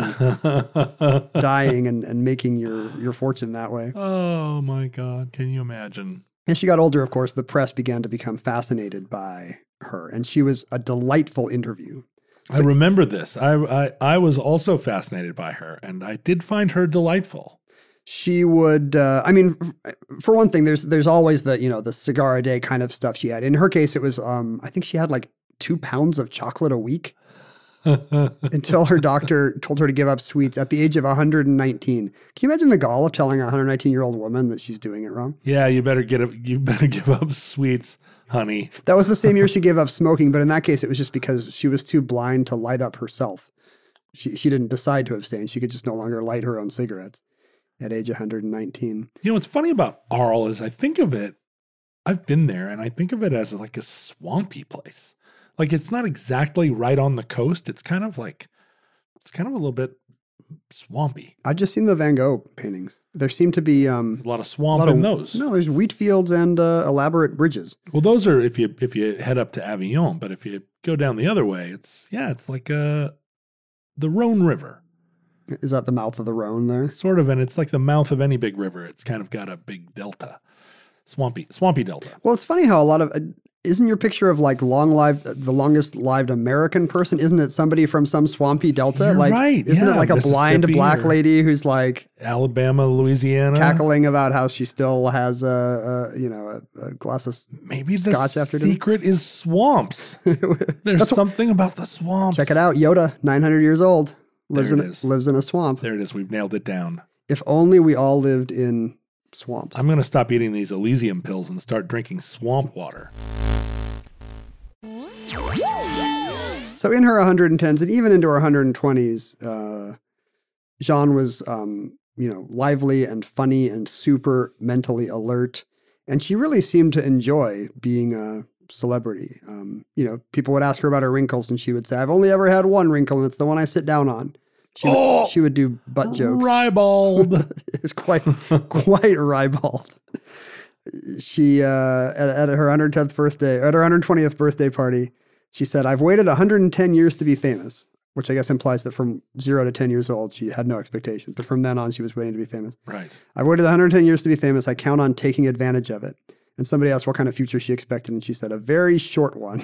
dying and making your fortune that way. Oh my God. Can you imagine? As she got older, of course, the press began to become fascinated by her, and she was a delightful interview. I remember this. I was also fascinated by her, and I did find her delightful. She would, for one thing, there's always the cigar a day kind of stuff she had. In her case, it was, I think she had like 2 pounds of chocolate a week until her doctor told her to give up sweets at the age of 119. Can you imagine the gall of telling a 119-year-old woman that she's doing it wrong? Yeah, you better give up sweets, honey. That was the same year she gave up smoking, but in that case, it was just because she was too blind to light up herself. She didn't decide to abstain. She could just no longer light her own cigarettes at age 119. You know, what's funny about Arles is I think of it, I've been there, and I think of it as like a swampy place. Like, it's not exactly right on the coast. It's kind of a little bit swampy. I've just seen the Van Gogh paintings. There seem to be a lot of swamp in those. No, there's wheat fields and elaborate bridges. Well, those are if you head up to Avignon, but if you go down the other way, it's like the Rhone River. Is that the mouth of the Rhone there? Sort of, and it's like the mouth of any big river. It's kind of got a big delta, swampy delta. Well, it's funny how a lot of isn't your picture of like the longest lived American person? Isn't it somebody from some swampy delta? You're like, right. Isn't it like a blind black lady who's like Alabama, Louisiana, cackling about how she still has a glass of maybe the scotch after dinner? Secret is swamps. There's something about the swamps. Check it out. Yoda, 900 years old, lives in a swamp. There it is. We've nailed it down. If only we all lived in swamps. I'm going to stop eating these Elysium pills and start drinking swamp water. So in her 110s and even into her 120s, Jeanne was, lively and funny and super mentally alert. And she really seemed to enjoy being a celebrity. People would ask her about her wrinkles and she would say, I've only ever had one wrinkle and it's the one I sit down on. She would do butt jokes. Ribald. It was quite ribald. She, at her 110th birthday, at her 120th birthday party, she said, I've waited 110 years to be famous, which I guess implies that from 0 to 10 years old, she had no expectations. But from then on, she was waiting to be famous. Right. I've waited 110 years to be famous. I count on taking advantage of it. And somebody asked what kind of future she expected. And she said, a very short one.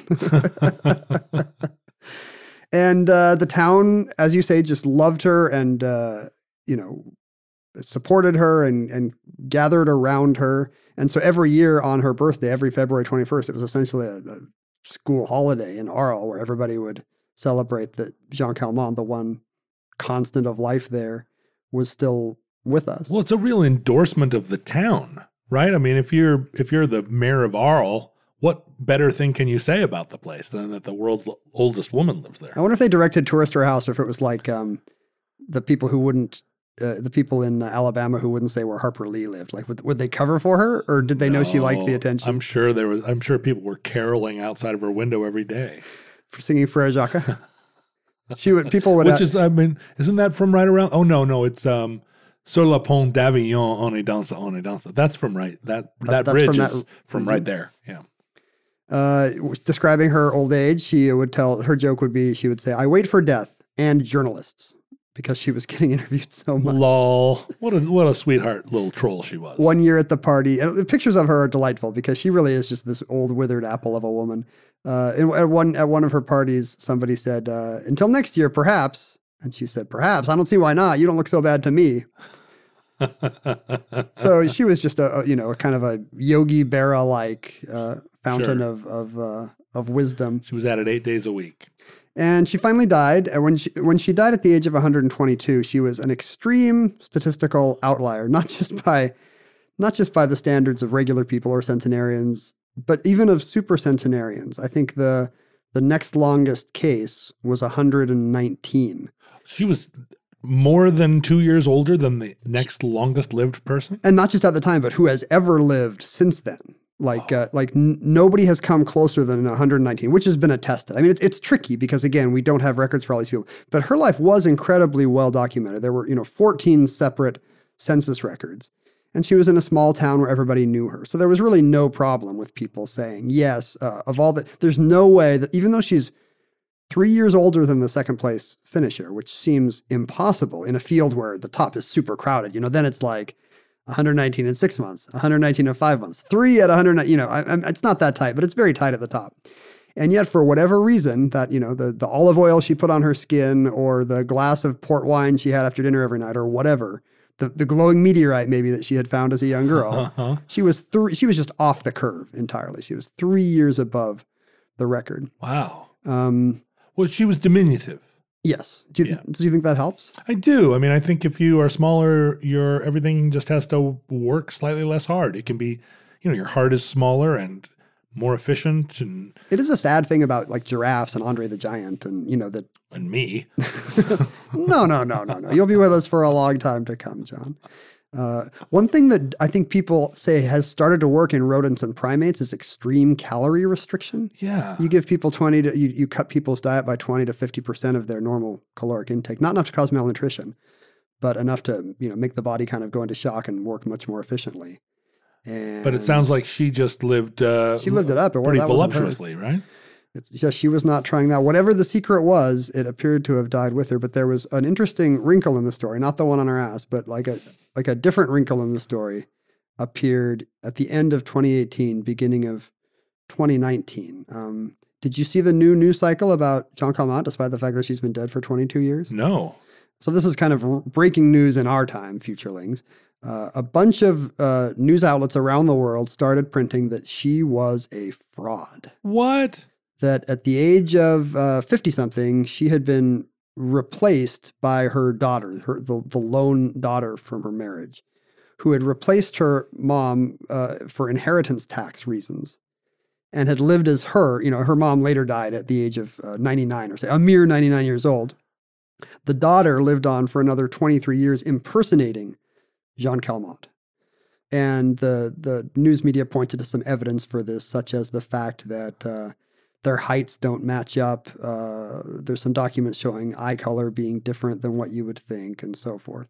And the town, as you say, just loved her and, supported her and gathered around her. And so every year on her birthday, every February 21st, it was essentially a school holiday in Arles where everybody would celebrate that Jean Calment, the one constant of life there, was still with us. Well, it's a real endorsement of the town, right? I mean, if you're the mayor of Arles, what better thing can you say about the place than that the world's oldest woman lives there? I wonder if they directed tourists to her house or if it was like the people who wouldn't, the people in Alabama who wouldn't say where Harper Lee lived. Like, would they cover for her, or did they know she liked the attention? I'm sure people were caroling outside of her window every day for singing Frère Jacques. People would. Isn't that from right around? Oh no, it's Sur le pont d'Avignon, on est dans ça. That's from right. That bridge is from right there. Yeah. Describing her old age, her joke would be, she would say, I wait for death and journalists, because she was getting interviewed so much. Lol. What a sweetheart little troll she was. One year at the party, and the pictures of her are delightful because she really is just this old withered apple of a woman. At one of her parties, somebody said, until next year, perhaps. And she said, perhaps. I don't see why not. You don't look so bad to me. So she was just a kind of a Yogi Berra-like fountain Sure. of wisdom. She was at it 8 days a week. And she finally died. And when she died at the age of 122, she was an extreme statistical outlier, not just by the standards of regular people or centenarians, but even of super centenarians. I think the next longest case was 119. She was more than 2 years older than the next longest lived person. And not just at the time, but who has ever lived since then. Nobody has come closer than 119, which has been attested. I mean, it's tricky because, again, we don't have records for all these people. But her life was incredibly well documented. There were, 14 separate census records. And she was in a small town where everybody knew her. So there was really no problem with people saying, yes, there's no way that, even though she's 3 years older than the second place finisher, which seems impossible in a field where the top is super crowded, then it's like 119 in 6 months, 119 in 5 months, 3 at 100, it's not that tight, but it's very tight at the top. And yet, for whatever reason, that, the olive oil she put on her skin, or the glass of port wine she had after dinner every night, or whatever, the glowing meteorite maybe that she had found as a young girl, she was just off the curve entirely. She was 3 years above the record. Wow. Well, she was diminutive. Yes. Do you think that helps? I do. I mean, I think if you are smaller, everything just has to work slightly less hard. It can be, your heart is smaller and more efficient. And it is a sad thing about like giraffes and Andre the Giant and, that. And me. No. You'll be with us for a long time to come, John. One thing that I think people say has started to work in rodents and primates is extreme calorie restriction. Yeah. You give people you cut people's diet by 20 to 50% of their normal caloric intake. Not enough to cause malnutrition, but enough to, make the body kind of go into shock and work much more efficiently. But it sounds like she just lived she lived it up pretty voluptuously, right? It's just she was not trying that. Whatever the secret was, it appeared to have died with her. But there was an interesting wrinkle in the story, not the one on her ass, but like a different wrinkle in the story appeared at the end of 2018, beginning of 2019. Did you see the new news cycle about Jeanne Calment, despite the fact that she's been dead for 22 years? No. So this is kind of breaking news in our time, futurelings. A bunch of news outlets around the world started printing that she was a fraud. What? That at the age of 50-something, she had been replaced by her daughter, the lone daughter from her marriage, who had replaced her mom for inheritance tax reasons and had lived as her. Her mom later died at the age of 99, or say a mere 99 years old. The daughter lived on for another 23 years impersonating Jeanne Calment. And the news media pointed to some evidence for this, such as the fact that their heights don't match up. There's some documents showing eye color being different than what you would think, and so forth.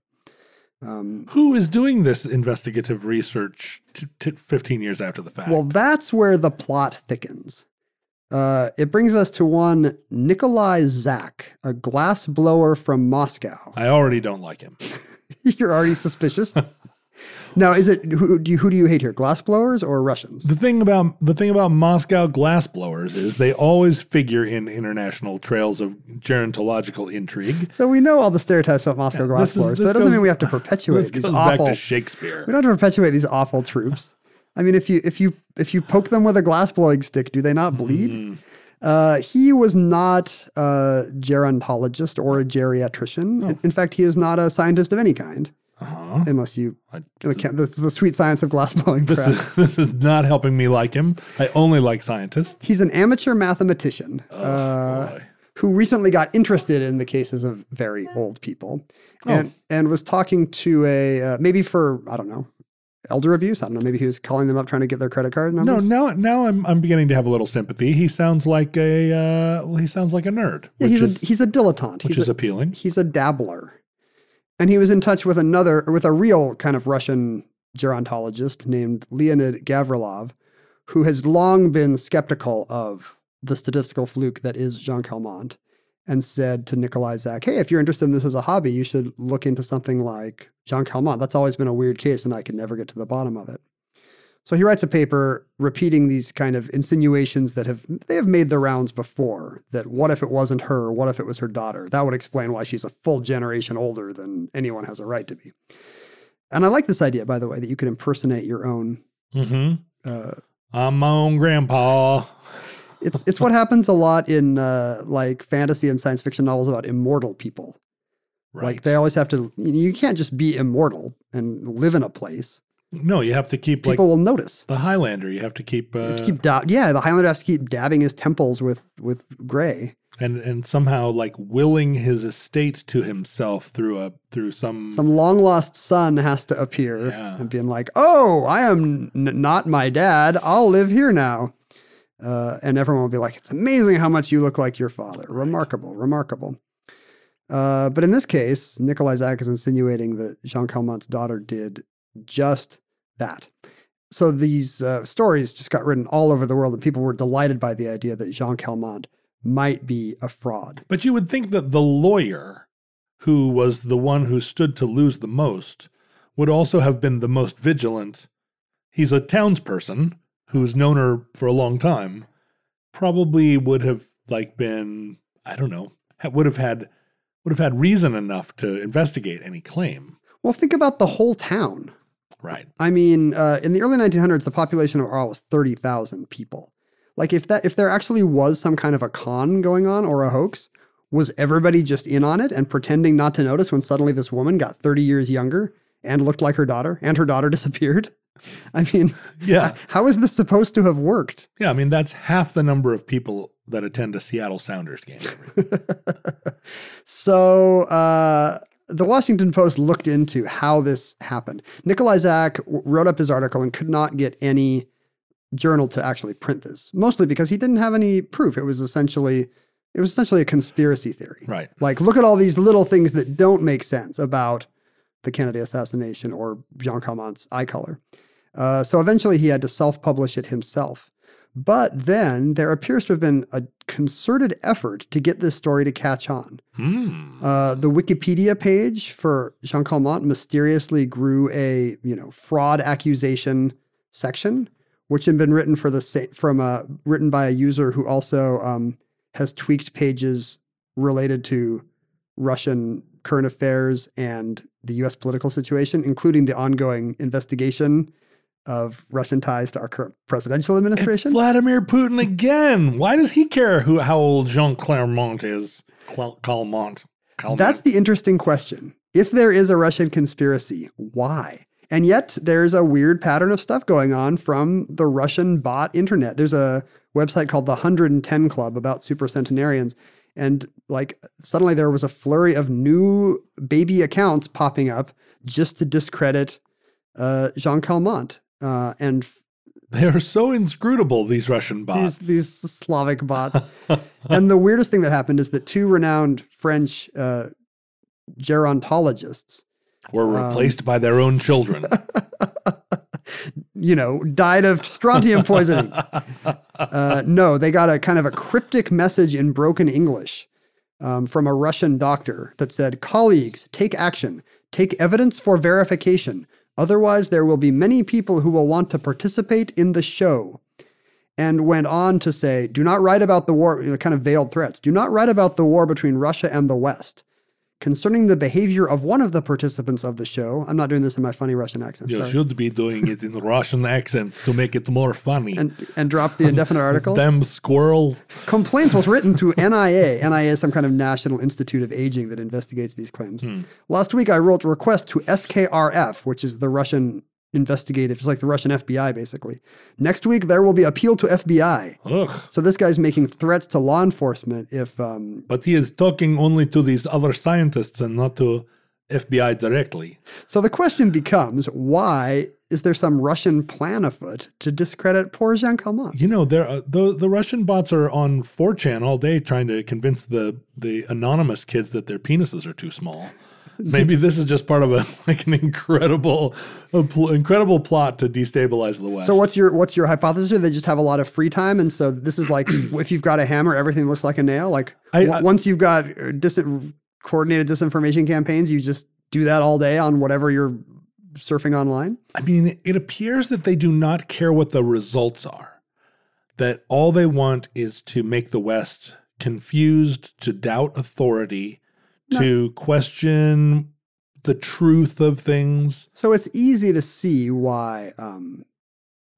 Who is doing this investigative research 15 years after the fact? Well, that's where the plot thickens. It brings us to one Nikolai Zak, a glass blower from Moscow. I already don't like him. You're already suspicious? Now, who do you hate here, glassblowers or Russians? The thing about Moscow glassblowers is they always figure in international trails of gerontological intrigue. So we know all the stereotypes about Moscow glassblowers, but that doesn't mean we have to perpetuate these awful. Back to Shakespeare. We don't have to perpetuate these awful troops. I mean, if you poke them with a glassblowing stick, do they not bleed? He was not a gerontologist or a geriatrician. Oh. In fact, he is not a scientist of any kind. Unless you the sweet science of glassblowing. This is not helping me like him. I only like scientists. He's an amateur mathematician who recently got interested in the cases of very old people, and was talking to maybe for, I don't know, elder abuse. I don't know. Maybe he was calling them up trying to get their credit card numbers. No, now I'm beginning to have a little sympathy. He sounds like a nerd. Yeah, he's a dilettante. Which is appealing. He's a dabbler. And he was in touch with a real kind of Russian gerontologist named Leonid Gavrilov, who has long been skeptical of the statistical fluke that is Jeanne Calment, and said to Nikolai Zak, hey, if you're interested in this as a hobby, you should look into something like Jeanne Calment. That's always been a weird case, and I could never get to the bottom of it. So he writes a paper repeating these kind of insinuations that have made the rounds before, that what if it wasn't her? What if it was her daughter? That would explain why she's a full generation older than anyone has a right to be. And I like this idea, by the way, that you could impersonate your own. Mm-hmm. I'm my own grandpa. It's what happens a lot in like fantasy and science fiction novels about immortal people. Right. Like they always have to. You can't just be immortal and live in a place. No, you have to keep People will notice. the Highlander. You have to keep, You have to keep the Highlander has to keep dabbing his temples with gray. and somehow like willing his estate to himself through some Some long lost son has to appear and being like, "Oh, I am not my dad. I'll live here now." And everyone will be like, "It's amazing how much you look like your father. Remarkable, remarkable." But in this case, Nikolai Zak is insinuating that Jean Calment's daughter did just that. So these stories just got written all over the world, and people were delighted by the idea that Jean Calment might be a fraud. But you would think that the lawyer, who was the one who stood to lose the most, would also have been the most vigilant. He's a townsperson who's known her for a long time, probably would have like been, I don't know, would have had reason enough to investigate any claim. Well, think about the whole town. Right. I mean, in the early 1900s, the population of Arles was 30,000 people. Like if there actually was some kind of a con going on or a hoax, was everybody just in on it and pretending not to notice when suddenly this woman got 30 years younger and looked like her daughter and her daughter disappeared? I mean, Yeah. how is this supposed to have worked? Yeah, I mean, that's half the number of people that attend a Seattle Sounders game. So the Washington Post looked into how this happened. Nikolai Zak wrote up his article and could not get any journal to actually print this, mostly because he didn't have any proof. It was essentially a conspiracy theory. Right. Like, look at all these little things that don't make sense about the Kennedy assassination or Jean Calment's eye color. So eventually he had to self-publish it himself. But then there appears to have been a concerted effort to get this story to catch on. The Wikipedia page for Jean Calment mysteriously grew a fraud accusation section, which had been written written by a user who also has tweaked pages related to Russian current affairs and the U.S. political situation, including the ongoing investigation of Russian ties to our current presidential administration. It's Vladimir Putin again. Why does he care how old Jean Calment is? Calment. That's the interesting question. If there is a Russian conspiracy, why? And yet there's a weird pattern of stuff going on from the Russian bot internet. There's a website called the 110 Club about supercentenarians. And like suddenly there was a flurry of new baby accounts popping up just to discredit Jean Calment. And they are so inscrutable, these Russian bots. These Slavic bots. And the weirdest thing that happened is that two renowned French gerontologists were replaced by their own children. Died of strontium poisoning. No, they got a kind of a cryptic message in broken English from a Russian doctor that said, "Colleagues, take action. Take evidence for verification. Otherwise, there will be many people who will want to participate in the show." And went on to say, do not write about the war, kind of veiled threats. Do not write about the war between Russia and the West. Concerning the behavior of one of the participants of the show, I'm not doing this in my funny Russian accent. You sorry. should be doing it in the Russian accent to make it more funny. And drop the indefinite articles. Them squirrel. Complaint was written to NIA. NIA is some kind of National Institute of Aging that investigates these claims. Last week, I wrote a request to SKRF, which is the Russian investigative. It's like the Russian FBI, basically. Next week, there will be appeal to FBI. Ugh. So this guy's making threats to law enforcement if... But he is talking only to these other scientists and not to FBI directly. So the question becomes, why is there some Russian plan afoot to discredit poor Jean Calment? The Russian bots are on 4chan all day trying to convince the anonymous kids that their penises are too small. Maybe this is just part of an incredible plot to destabilize the West. So what's your hypothesis? Do they just have a lot of free time, and so this is like if you've got a hammer, everything looks like a nail. Like once you've got coordinated disinformation campaigns, you just do that all day on whatever you're surfing online. I mean, it appears that they do not care what the results are. That all they want is to make the West confused, to doubt authority, to question the truth of things. So it's easy to see why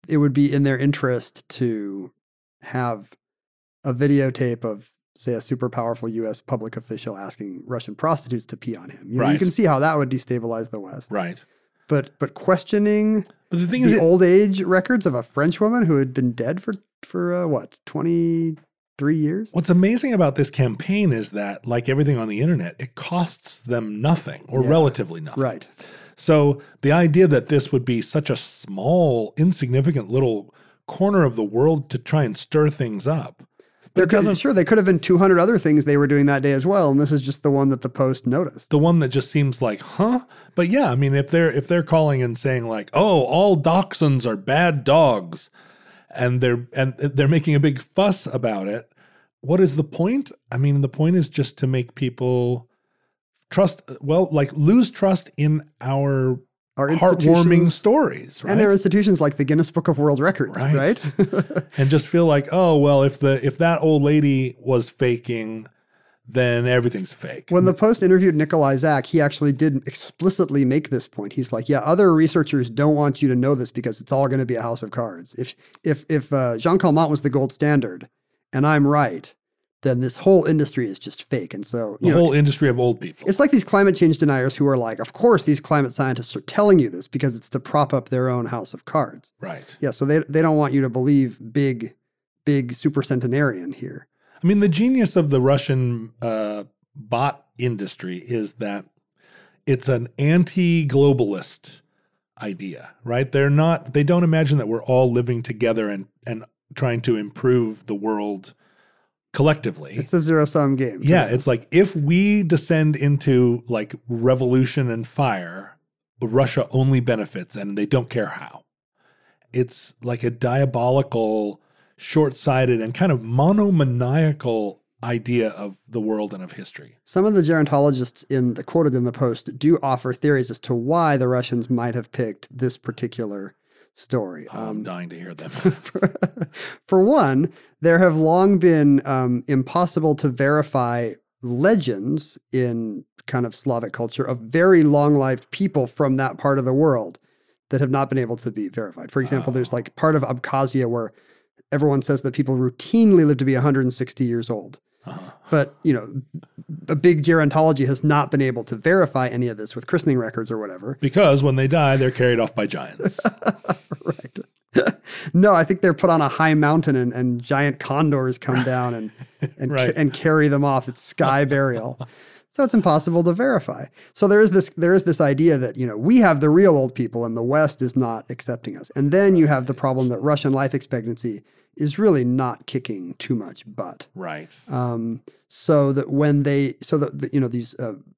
it would be in their interest to have a videotape of, say, a super powerful U.S. public official asking Russian prostitutes to pee on him. You know, you Right. can see how that would destabilize the West. Right. But questioning But the thing is, the old age records of a French woman who had been dead for what, 23 years? what's amazing about this campaign is that, like everything on the internet, it costs them nothing or Yeah. relatively nothing. Right. So the idea that this would be such a small, insignificant little corner of the world to try and stir things up. There sure, they could have been 200 other things they were doing that day as well, and this is just the one that the Post noticed. The one that just seems like, huh? But yeah, I mean, if they're calling and saying like, oh, all dachshunds are bad dogs, and they're making a big fuss about it, what is the point? I mean, the point is just to make people lose trust in our heartwarming institutions stories, right? and their institutions like the Guinness Book of World Records, right? And just feel like, oh, well, if that old lady was faking, then everything's fake. When the Post interviewed Nikolai Zak, he actually did explicitly make this point. He's like, yeah, other researchers don't want you to know this because it's all going to be a house of cards. If Jean Calment was the gold standard and I'm right, then this whole industry is just fake. And so the whole industry of old people. It's like these climate change deniers who are like, of course, these climate scientists are telling you this because it's to prop up their own house of cards. Right. Yeah, so they don't want you to believe big supercentenarian here. I mean, the genius of the Russian bot industry is that it's an anti-globalist idea, right? They don't imagine that we're all living together and trying to improve the world collectively. It's a zero-sum game. Yeah, it's like if we descend into like revolution and fire, Russia only benefits and they don't care how. It's like a diabolical, short-sighted, and kind of monomaniacal idea of the world and of history. Some of the gerontologists quoted in the Post do offer theories as to why the Russians might have picked this particular story. I'm dying to hear them. For one, there have long been impossible to verify legends in kind of Slavic culture of very long-lived people from that part of the world that have not been able to be verified. For example, there's like part of Abkhazia where everyone says that people routinely live to be 160 years old. But, a big gerontology has not been able to verify any of this with christening records or whatever. Because when they die, they're carried off by giants. Right. No, I think they're put on a high mountain and giant condors come down Right. and carry them off. It's sky burial. So it's impossible to verify. So there is this idea that, we have the real old people and the West is not accepting us. And then you have the problem that Russian life expectancy is really not kicking too much butt. Right. So that these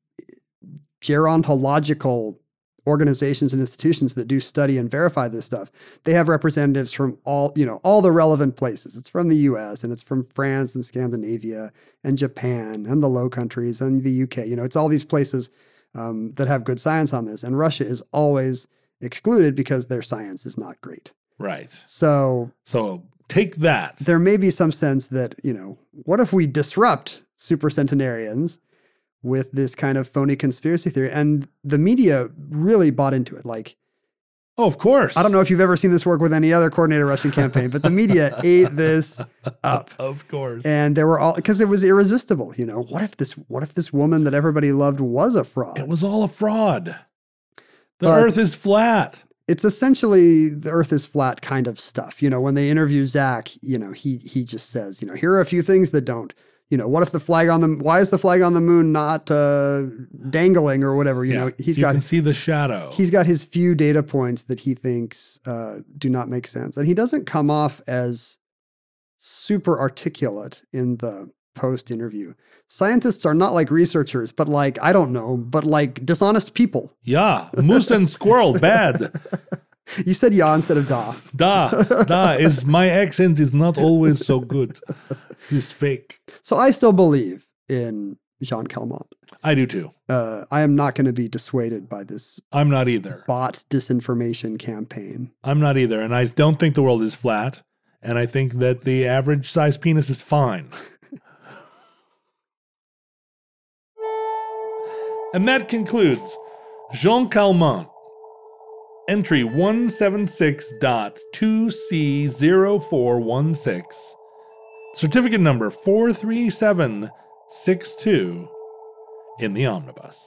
gerontological organizations and institutions that do study and verify this stuff, they have representatives from all the relevant places. It's from the US and it's from France and Scandinavia and Japan and the Low Countries and the UK. It's all these places that have good science on this. And Russia is always excluded because their science is not great. Right. So take that. There may be some sense that, what if we disrupt supercentenarians with this kind of phony conspiracy theory? And the media really bought into it. Like, oh, of course. I don't know if you've ever seen this work with any other coordinated Russian campaign, but the media ate this up. Of course. And there were because it was irresistible. What if this woman that everybody loved was a fraud? It was all a fraud. The earth is flat. It's essentially the earth is flat kind of stuff. When they interview Zach, he just says, here are a few things that don't. What if why is the flag on the moon not dangling or whatever? You can see the shadow. He's got his few data points that he thinks do not make sense. And he doesn't come off as super articulate in the Post interview. Scientists are not like researchers, but like dishonest people. Yeah, moose and squirrel, bad. You said ja instead of da. Da is my accent is not always so good. It's fake. So I still believe in Jean Calment. I do too. I am not going to be dissuaded by this. I'm not either. Bot disinformation campaign. I'm not either, and I don't think the world is flat. And I think that the average size penis is fine. And that concludes Jean Calment, Entry 176.2C0416. Certificate number 43762 in the omnibus.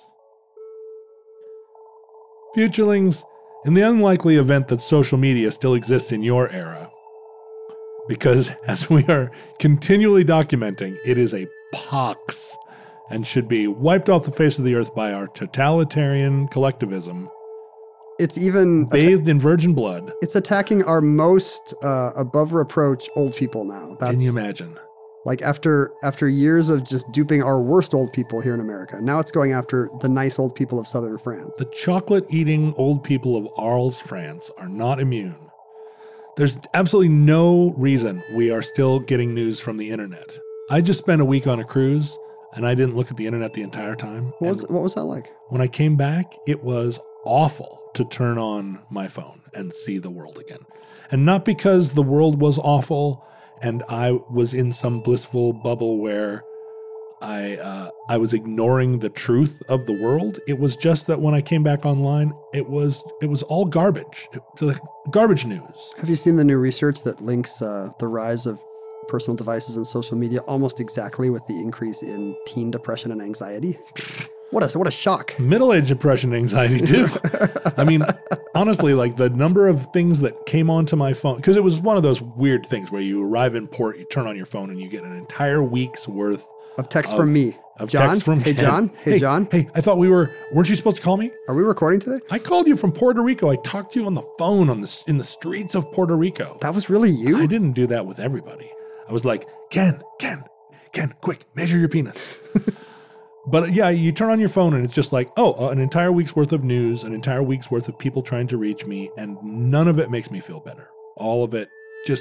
Futurelings, in the unlikely event that social media still exists in your era, because as we are continually documenting, it is a pox and should be wiped off the face of the earth by our totalitarian collectivism, It's even bathed in virgin blood. it's attacking our most above reproach old people now. Can you imagine? Like after years of just duping our worst old people here in America, now it's going after the nice old people of southern France. The chocolate-eating old people of Arles, France are not immune. There's absolutely no reason we are still getting news from the internet. I just spent a week on a cruise, and I didn't look at the internet the entire time. What was that like? When I came back, it was awful to turn on my phone and see the world again. And not because the world was awful and I was in some blissful bubble where I was ignoring the truth of the world. It was just that when I came back online, it was all garbage. Garbage news. Have you seen the new research that links the rise of personal devices and social media almost exactly with the increase in teen depression and anxiety? What a shock. Middle-age depression and anxiety too. I mean, honestly, like the number of things that came onto my phone, because it was one of those weird things where you arrive in port, you turn on your phone and you get an entire week's worth Of text from me. of John? text from Hey, Ken. John? Hey, John? Hey, I thought weren't you supposed to call me? Are we recording today? I called you from Puerto Rico. I talked to you on the phone in the streets of Puerto Rico. That was really you? I didn't do that with everybody. I was like, Ken, quick, measure your penis. But yeah, you turn on your phone and it's just like, an entire week's worth of news, an entire week's worth of people trying to reach me, and none of it makes me feel better. All of it just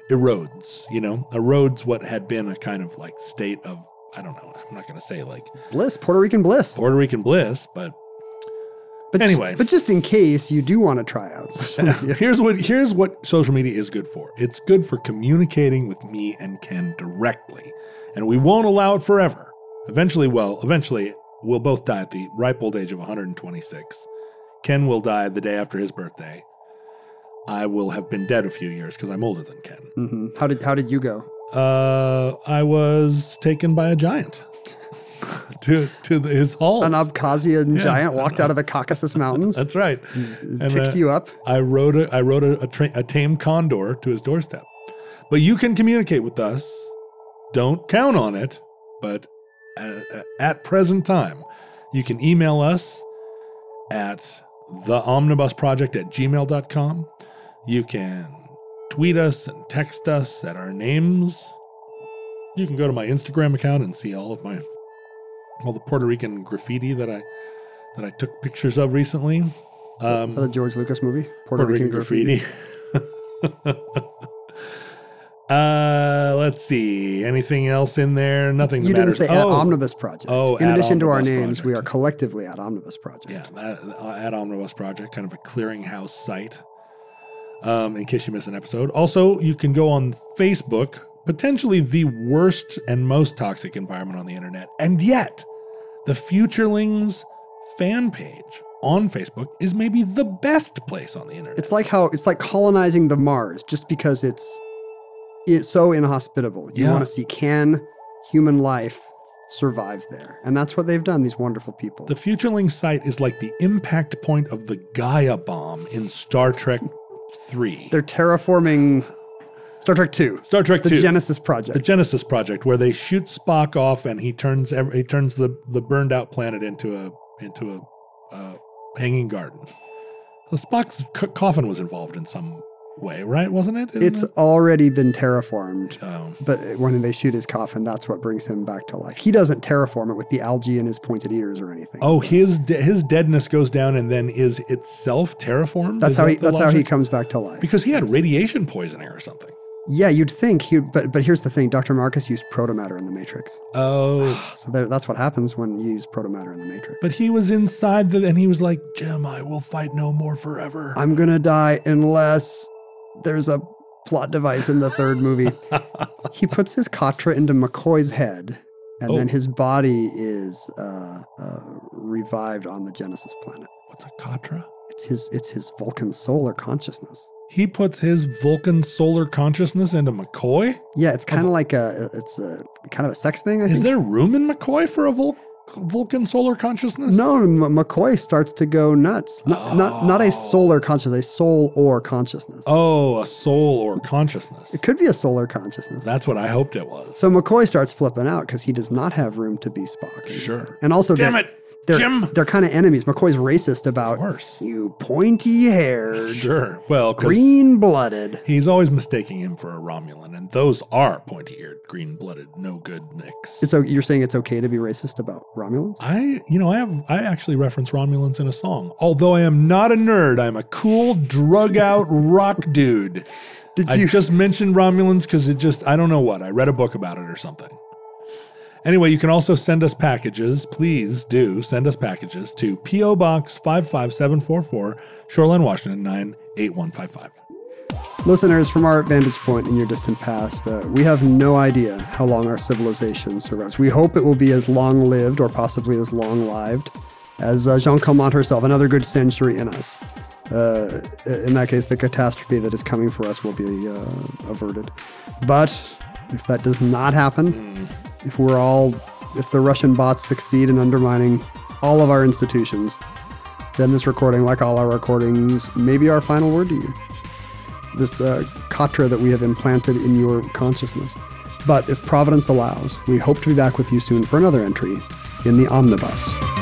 erodes what had been a kind of like state of, I don't know, I'm not going to say like Bliss, Puerto Rican bliss. Puerto Rican bliss, but anyway. But just in case you do want to try out social media. Here's what social media is good for. It's good for communicating with me and Ken directly, and we won't allow it forever. Eventually we'll both die at the ripe old age of 126. Ken will die the day after his birthday. I will have been dead a few years because I'm older than Ken. Mm-hmm. How did you go? I was taken by a giant to his hall. An Abkhazian giant walked out of the Caucasus Mountains. That's right. And picked you up. I rode a tame condor to his doorstep. But you can communicate with us. Don't count on it, but at present time, you can email us at theomnibusproject@gmail.com. You can tweet us and text us at our names. You can go to my Instagram account and see all the Puerto Rican graffiti that I took pictures of recently. Is that a George Lucas movie? Puerto Rican graffiti. Let's see. Anything else in there? Nothing that You didn't matters. say at Omnibus Project. Oh, in at addition to our Omnibus names, Project. we are collectively at Omnibus Project. Yeah, at Omnibus Project, kind of a clearinghouse site, in case you miss an episode. Also, you can go on Facebook, potentially the worst and most toxic environment on the internet, and yet the Futurelings fan page on Facebook is maybe the best place on the internet. It's like colonizing the Mars just because it's so inhospitable. You want to see, can human life survive there? And that's what they've done, these wonderful people. The Futurelings site is like the impact point of the Gaia bomb in Star Trek 3. They're terraforming Star Trek 2. Star Trek 2. The Genesis Project. The Genesis Project, where they shoot Spock off and he turns the burned out planet into a hanging garden. So Spock's coffin was involved in some way, right? Wasn't it? It's already been terraformed. Oh. But when they shoot his coffin, that's what brings him back to life. He doesn't terraform it with the algae in his pointed ears or anything. Oh, his deadness goes down and then is itself terraformed? That's how he comes back to life. Because he had radiation poisoning or something. Yeah, you'd think but here's the thing. Dr. Marcus used protomatter in the Matrix. Oh. So that's what happens when you use protomatter in the Matrix. But he was inside and he was like, Jim, I will fight no more forever. I'm going to die unless there's a plot device in the third movie. He puts his Katra into McCoy's head, and then his body is revived on the Genesis planet. What's a Katra? It's his Vulcan solar consciousness. He puts his Vulcan solar consciousness into McCoy? Yeah, it's kind of like it's a kind of a sex thing. I Is think. there room in McCoy for a Vulcan solar consciousness? No, McCoy starts to go nuts. Not a solar consciousness, a soul or consciousness. Oh, a soul or consciousness. It could be a solar consciousness. That's what I hoped it was. So McCoy starts flipping out because he does not have room to be Spock. Sure. And also, Damn it, Jim. They're kind of enemies. McCoy's racist about Of course. you pointy-haired, Sure. Well, 'cause green-blooded. he's always mistaking him for a Romulan, and those are pointy-eared, green-blooded, no good nicks. So you're saying it's okay to be racist about Romulans? I actually reference Romulans in a song. Although I am not a nerd, I'm a cool, drug-out rock dude. I just mentioned Romulans because I don't know what. I read a book about it or something. Anyway, you can also send us packages. Please do send us packages to P.O. Box 55744, Shoreline, Washington, 98155. Listeners, from our vantage point in your distant past, we have no idea how long our civilization survives. We hope it will be as long-lived or possibly as long-lived as Jean Calment herself, another good century in us. In that case, the catastrophe that is coming for us will be averted. But if that does not happen, if the Russian bots succeed in undermining all of our institutions, then this recording, like all our recordings, may be our final word to you. This katra that we have implanted in your consciousness. But if Providence allows, we hope to be back with you soon for another entry in the Omnibus.